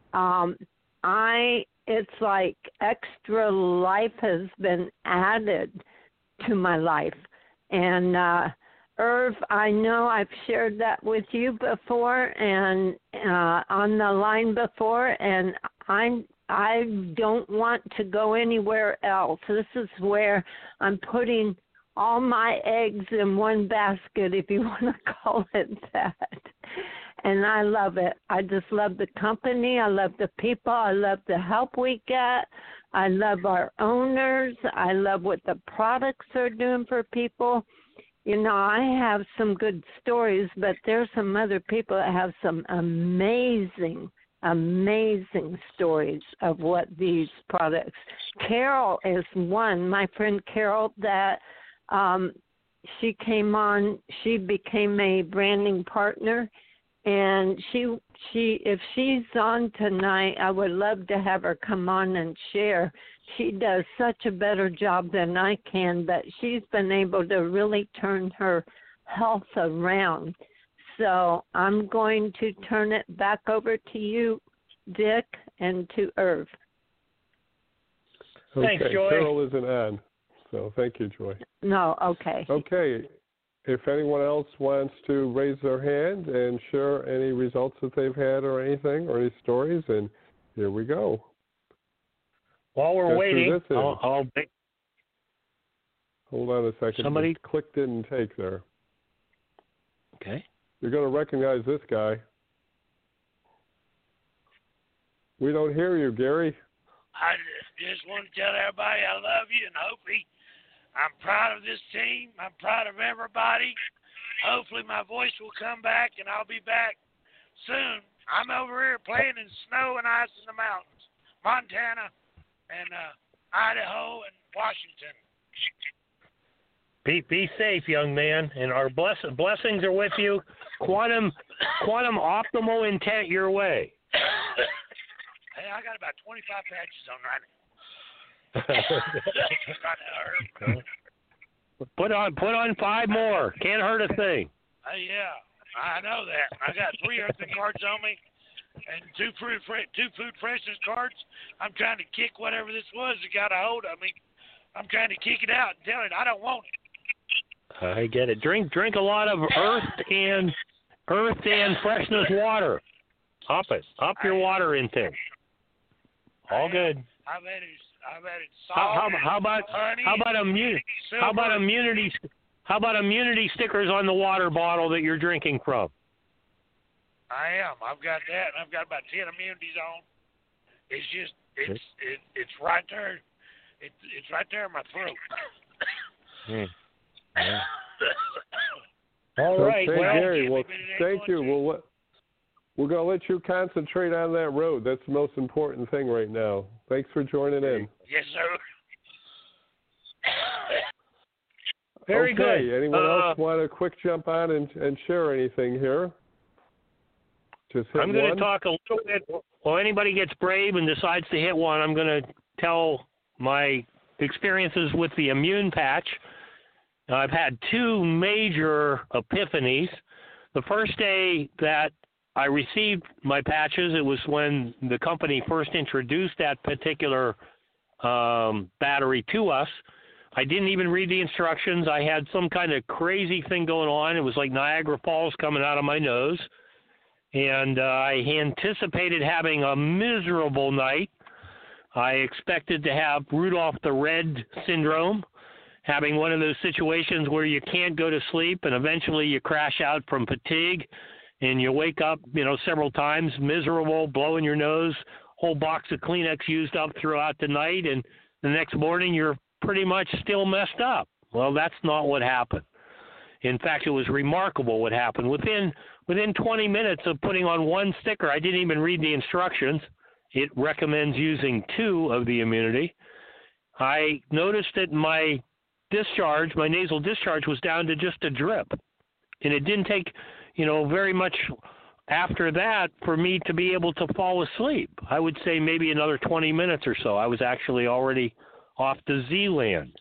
it's like extra life has been added to my life. And Irv, I know I've shared that with you before and on the line before, and I don't want to go anywhere else. This is where I'm putting all my eggs in one basket, if you want to call it that. And I love it. I just love the company. I love the people. I love the help we get. I love our owners. I love what the products are doing for people. I have some good stories, but there's some other people that have some amazing stories of what these products. Carol is one. My friend Carol, that she came on. She became a branding partner, and she if she's on tonight, I would love to have her come on and share. She does such a better job than I can, but she's been able to really turn her health around. So I'm going to turn it back over to you, Dick, and to Irv. Okay. Thanks, Joy. Carol isn't on, so thank you, Joy. No, okay. Okay. if anyone else wants to raise their hand and share any results that they've had or anything, or any stories, and here we go. While we're waiting, I'll hold on a second. Somebody the click didn't take there. Okay. You're going to recognize this guy. We don't hear you, Gary. I just want to tell everybody I love you, and hopefully I'm proud of this team. I'm proud of everybody. Hopefully my voice will come back, and I'll be back soon. I'm over here playing in snow and ice in the mountains, Montana and Idaho and Washington. Be safe, young man, and our blessings are with you. Quantum optimal intent your way. Hey, I got about 25 patches on right now. Put on 5 more. Can't hurt a thing. Yeah, I know that. I got 3 earthing cards on me and 2 food freshness cards. I'm trying to kick whatever this was that got a hold of me. I'm trying to kick it out and tell it I don't want it. I get it. Drink a lot of earth and freshness water. Up your water intake. All good. I've added salt. How about immunity stickers on the water bottle that you're drinking from? I am. I've got that, and I've got about 10 immunities on. It's just it's right there. It's right there in my throat. Yeah. All right. Okay, well, Gary. Well, thank you. We're going to let you concentrate on that road. That's the most important thing right now. Thanks for joining in. Yes, sir. Very good. Anyone else want a quick jump on and share anything here? I'm going to talk a little bit. Well, anybody gets brave and decides to hit one, I'm going to tell my experiences with the immune patch. I've had 2 major epiphanies. The first day that I received my patches, it was when the company first introduced that particular battery to us. I didn't even read the instructions. I had some kind of crazy thing going on. It was like Niagara Falls coming out of my nose. And I anticipated having a miserable night. I expected to have Rudolph the Red syndrome, having one of those situations where you can't go to sleep and eventually you crash out from fatigue and you wake up, several times miserable, blowing your nose, whole box of Kleenex used up throughout the night, and the next morning you're pretty much still messed up. Well, that's not what happened. In fact, it was remarkable what happened. Within 20 minutes of putting on 1 sticker, I didn't even read the instructions. It recommends using 2 of the immunity. I noticed that my nasal discharge was down to just a drip. And it didn't take, very much after that for me to be able to fall asleep. I would say maybe another 20 minutes or so. I was actually already off to Z-land.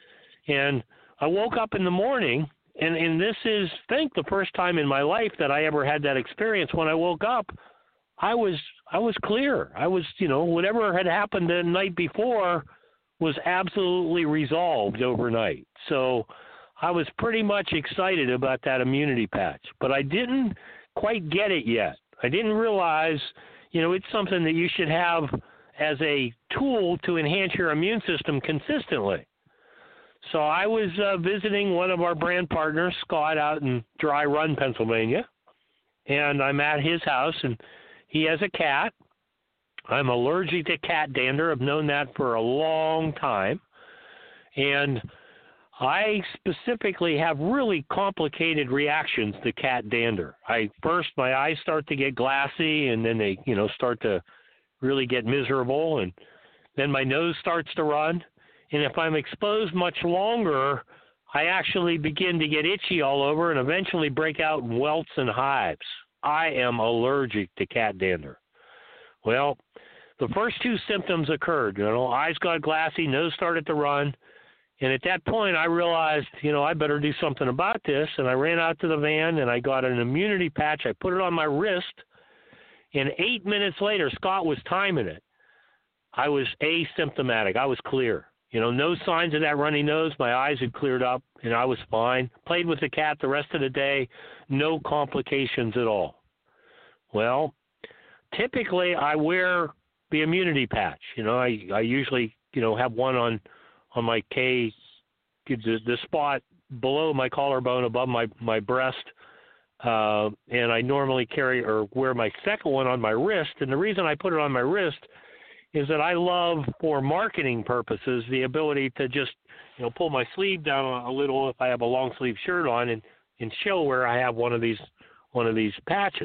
And I woke up in the morning, and this is, I think, the first time in my life that I ever had that experience. When I woke up, I was clear. I was, whatever had happened the night before was absolutely resolved overnight. So I was pretty much excited about that immunity patch, but I didn't quite get it yet. I didn't realize, it's something that you should have as a tool to enhance your immune system consistently. So I was visiting one of our brand partners, Scott, out in Dry Run, Pennsylvania, and I'm at his house, and he has a cat. I'm allergic to cat dander. I've known that for a long time. And I specifically have really complicated reactions to cat dander. First, my eyes start to get glassy, and then they, start to really get miserable, and then my nose starts to run. And if I'm exposed much longer, I actually begin to get itchy all over and eventually break out in welts and hives. I am allergic to cat dander. Well, the first 2 symptoms occurred. Eyes got glassy, nose started to run. And at that point, I realized, I better do something about this. And I ran out to the van and I got an immunity patch. I put it on my wrist. And 8 minutes later, Scott was timing it. I was asymptomatic. I was clear. No signs of that runny nose. My eyes had cleared up, and I was fine. Played with the cat the rest of the day. No complications at all. Well, typically I wear the immunity patch. I usually, have one on my the spot below my collarbone above my breast. And I normally carry or wear my second one on my wrist. And the reason I put it on my wrist is that I love, for marketing purposes, the ability to just, pull my sleeve down a little if I have a long sleeve shirt on and show where I have one of these patches.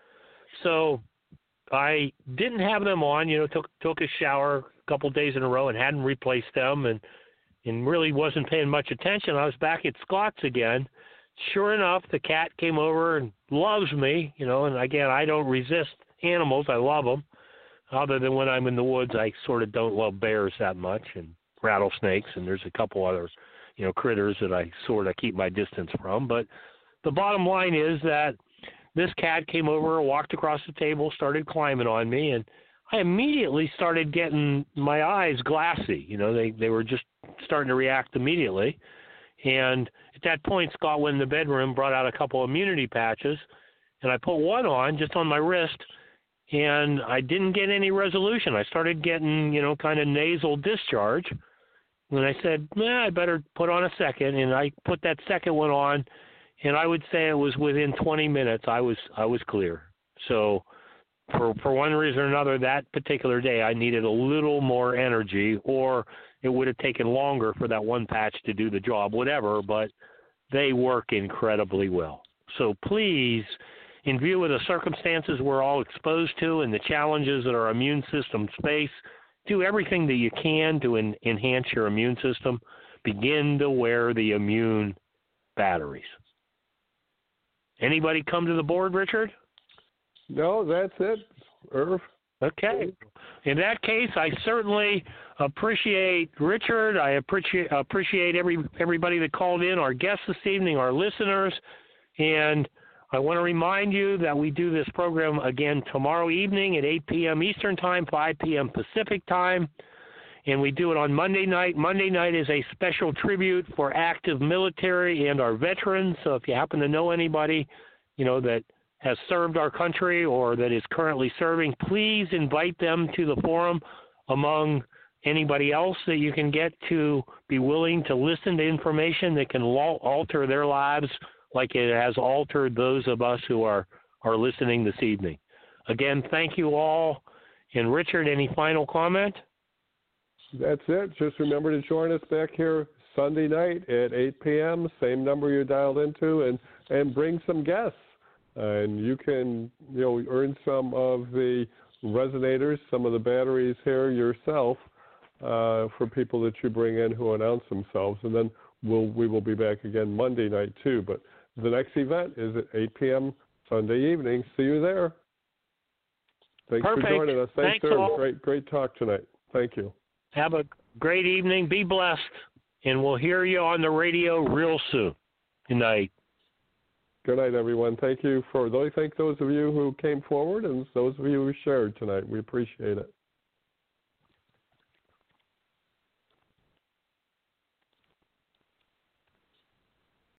So I didn't have them on, took a shower a couple days in a row and hadn't replaced them and really wasn't paying much attention. I was back at Scott's again. Sure enough, the cat came over and loves me, and again, I don't resist animals. I love them. Other than when I'm in the woods, I sort of don't love bears that much and rattlesnakes, and there's a couple other, critters that I sort of keep my distance from. But the bottom line is that this cat came over, walked across the table, started climbing on me, and I immediately started getting my eyes glassy. They were just starting to react immediately. And at that point, Scott went in the bedroom, brought out a couple of immunity patches, and I put one on just on my wrist, and I didn't get any resolution. I started getting, kind of nasal discharge. And I said, I better put on a second. And I put that second one on, and I would say it was within 20 minutes I was clear. So for one reason or another, that particular day I needed a little more energy, or it would have taken longer for that one patch to do the job, whatever, but they work incredibly well. So please, in view of the circumstances we're all exposed to and the challenges that our immune system face, do everything that you can to enhance your immune system. Begin to wear the immune batteries. Anybody come to the board, Richard? No, that's it, Irv. Okay. In that case, I certainly appreciate Richard. I appreciate everybody that called in, our guests this evening, our listeners, and I want to remind you that we do this program again tomorrow evening at 8 p.m. Eastern Time, 5 p.m. Pacific Time, and we do it on Monday night. Monday night is a special tribute for active military and our veterans, so if you happen to know anybody, that has served our country or that is currently serving, please invite them to the forum among anybody else that you can get to be willing to listen to information that can alter their lives like it has altered those of us who are listening this evening. Again, thank you all. And Richard, any final comment? That's it. Just remember to join us back here Sunday night at 8 p.m., same number you dialed into, and bring some guests. And you can, earn some of the resonators, some of the batteries here yourself for people that you bring in who announce themselves. And then we will be back again Monday night too. But the next event is at 8 p.m. Sunday evening. See you there. Thanks Perfect. for joining us. Thanks all. Great talk tonight. Thank you. Have a great evening. Be blessed. And we'll hear you on the radio real soon. Good night. Good night, everyone. Thank those of you who came forward and those of you who shared tonight. We appreciate it.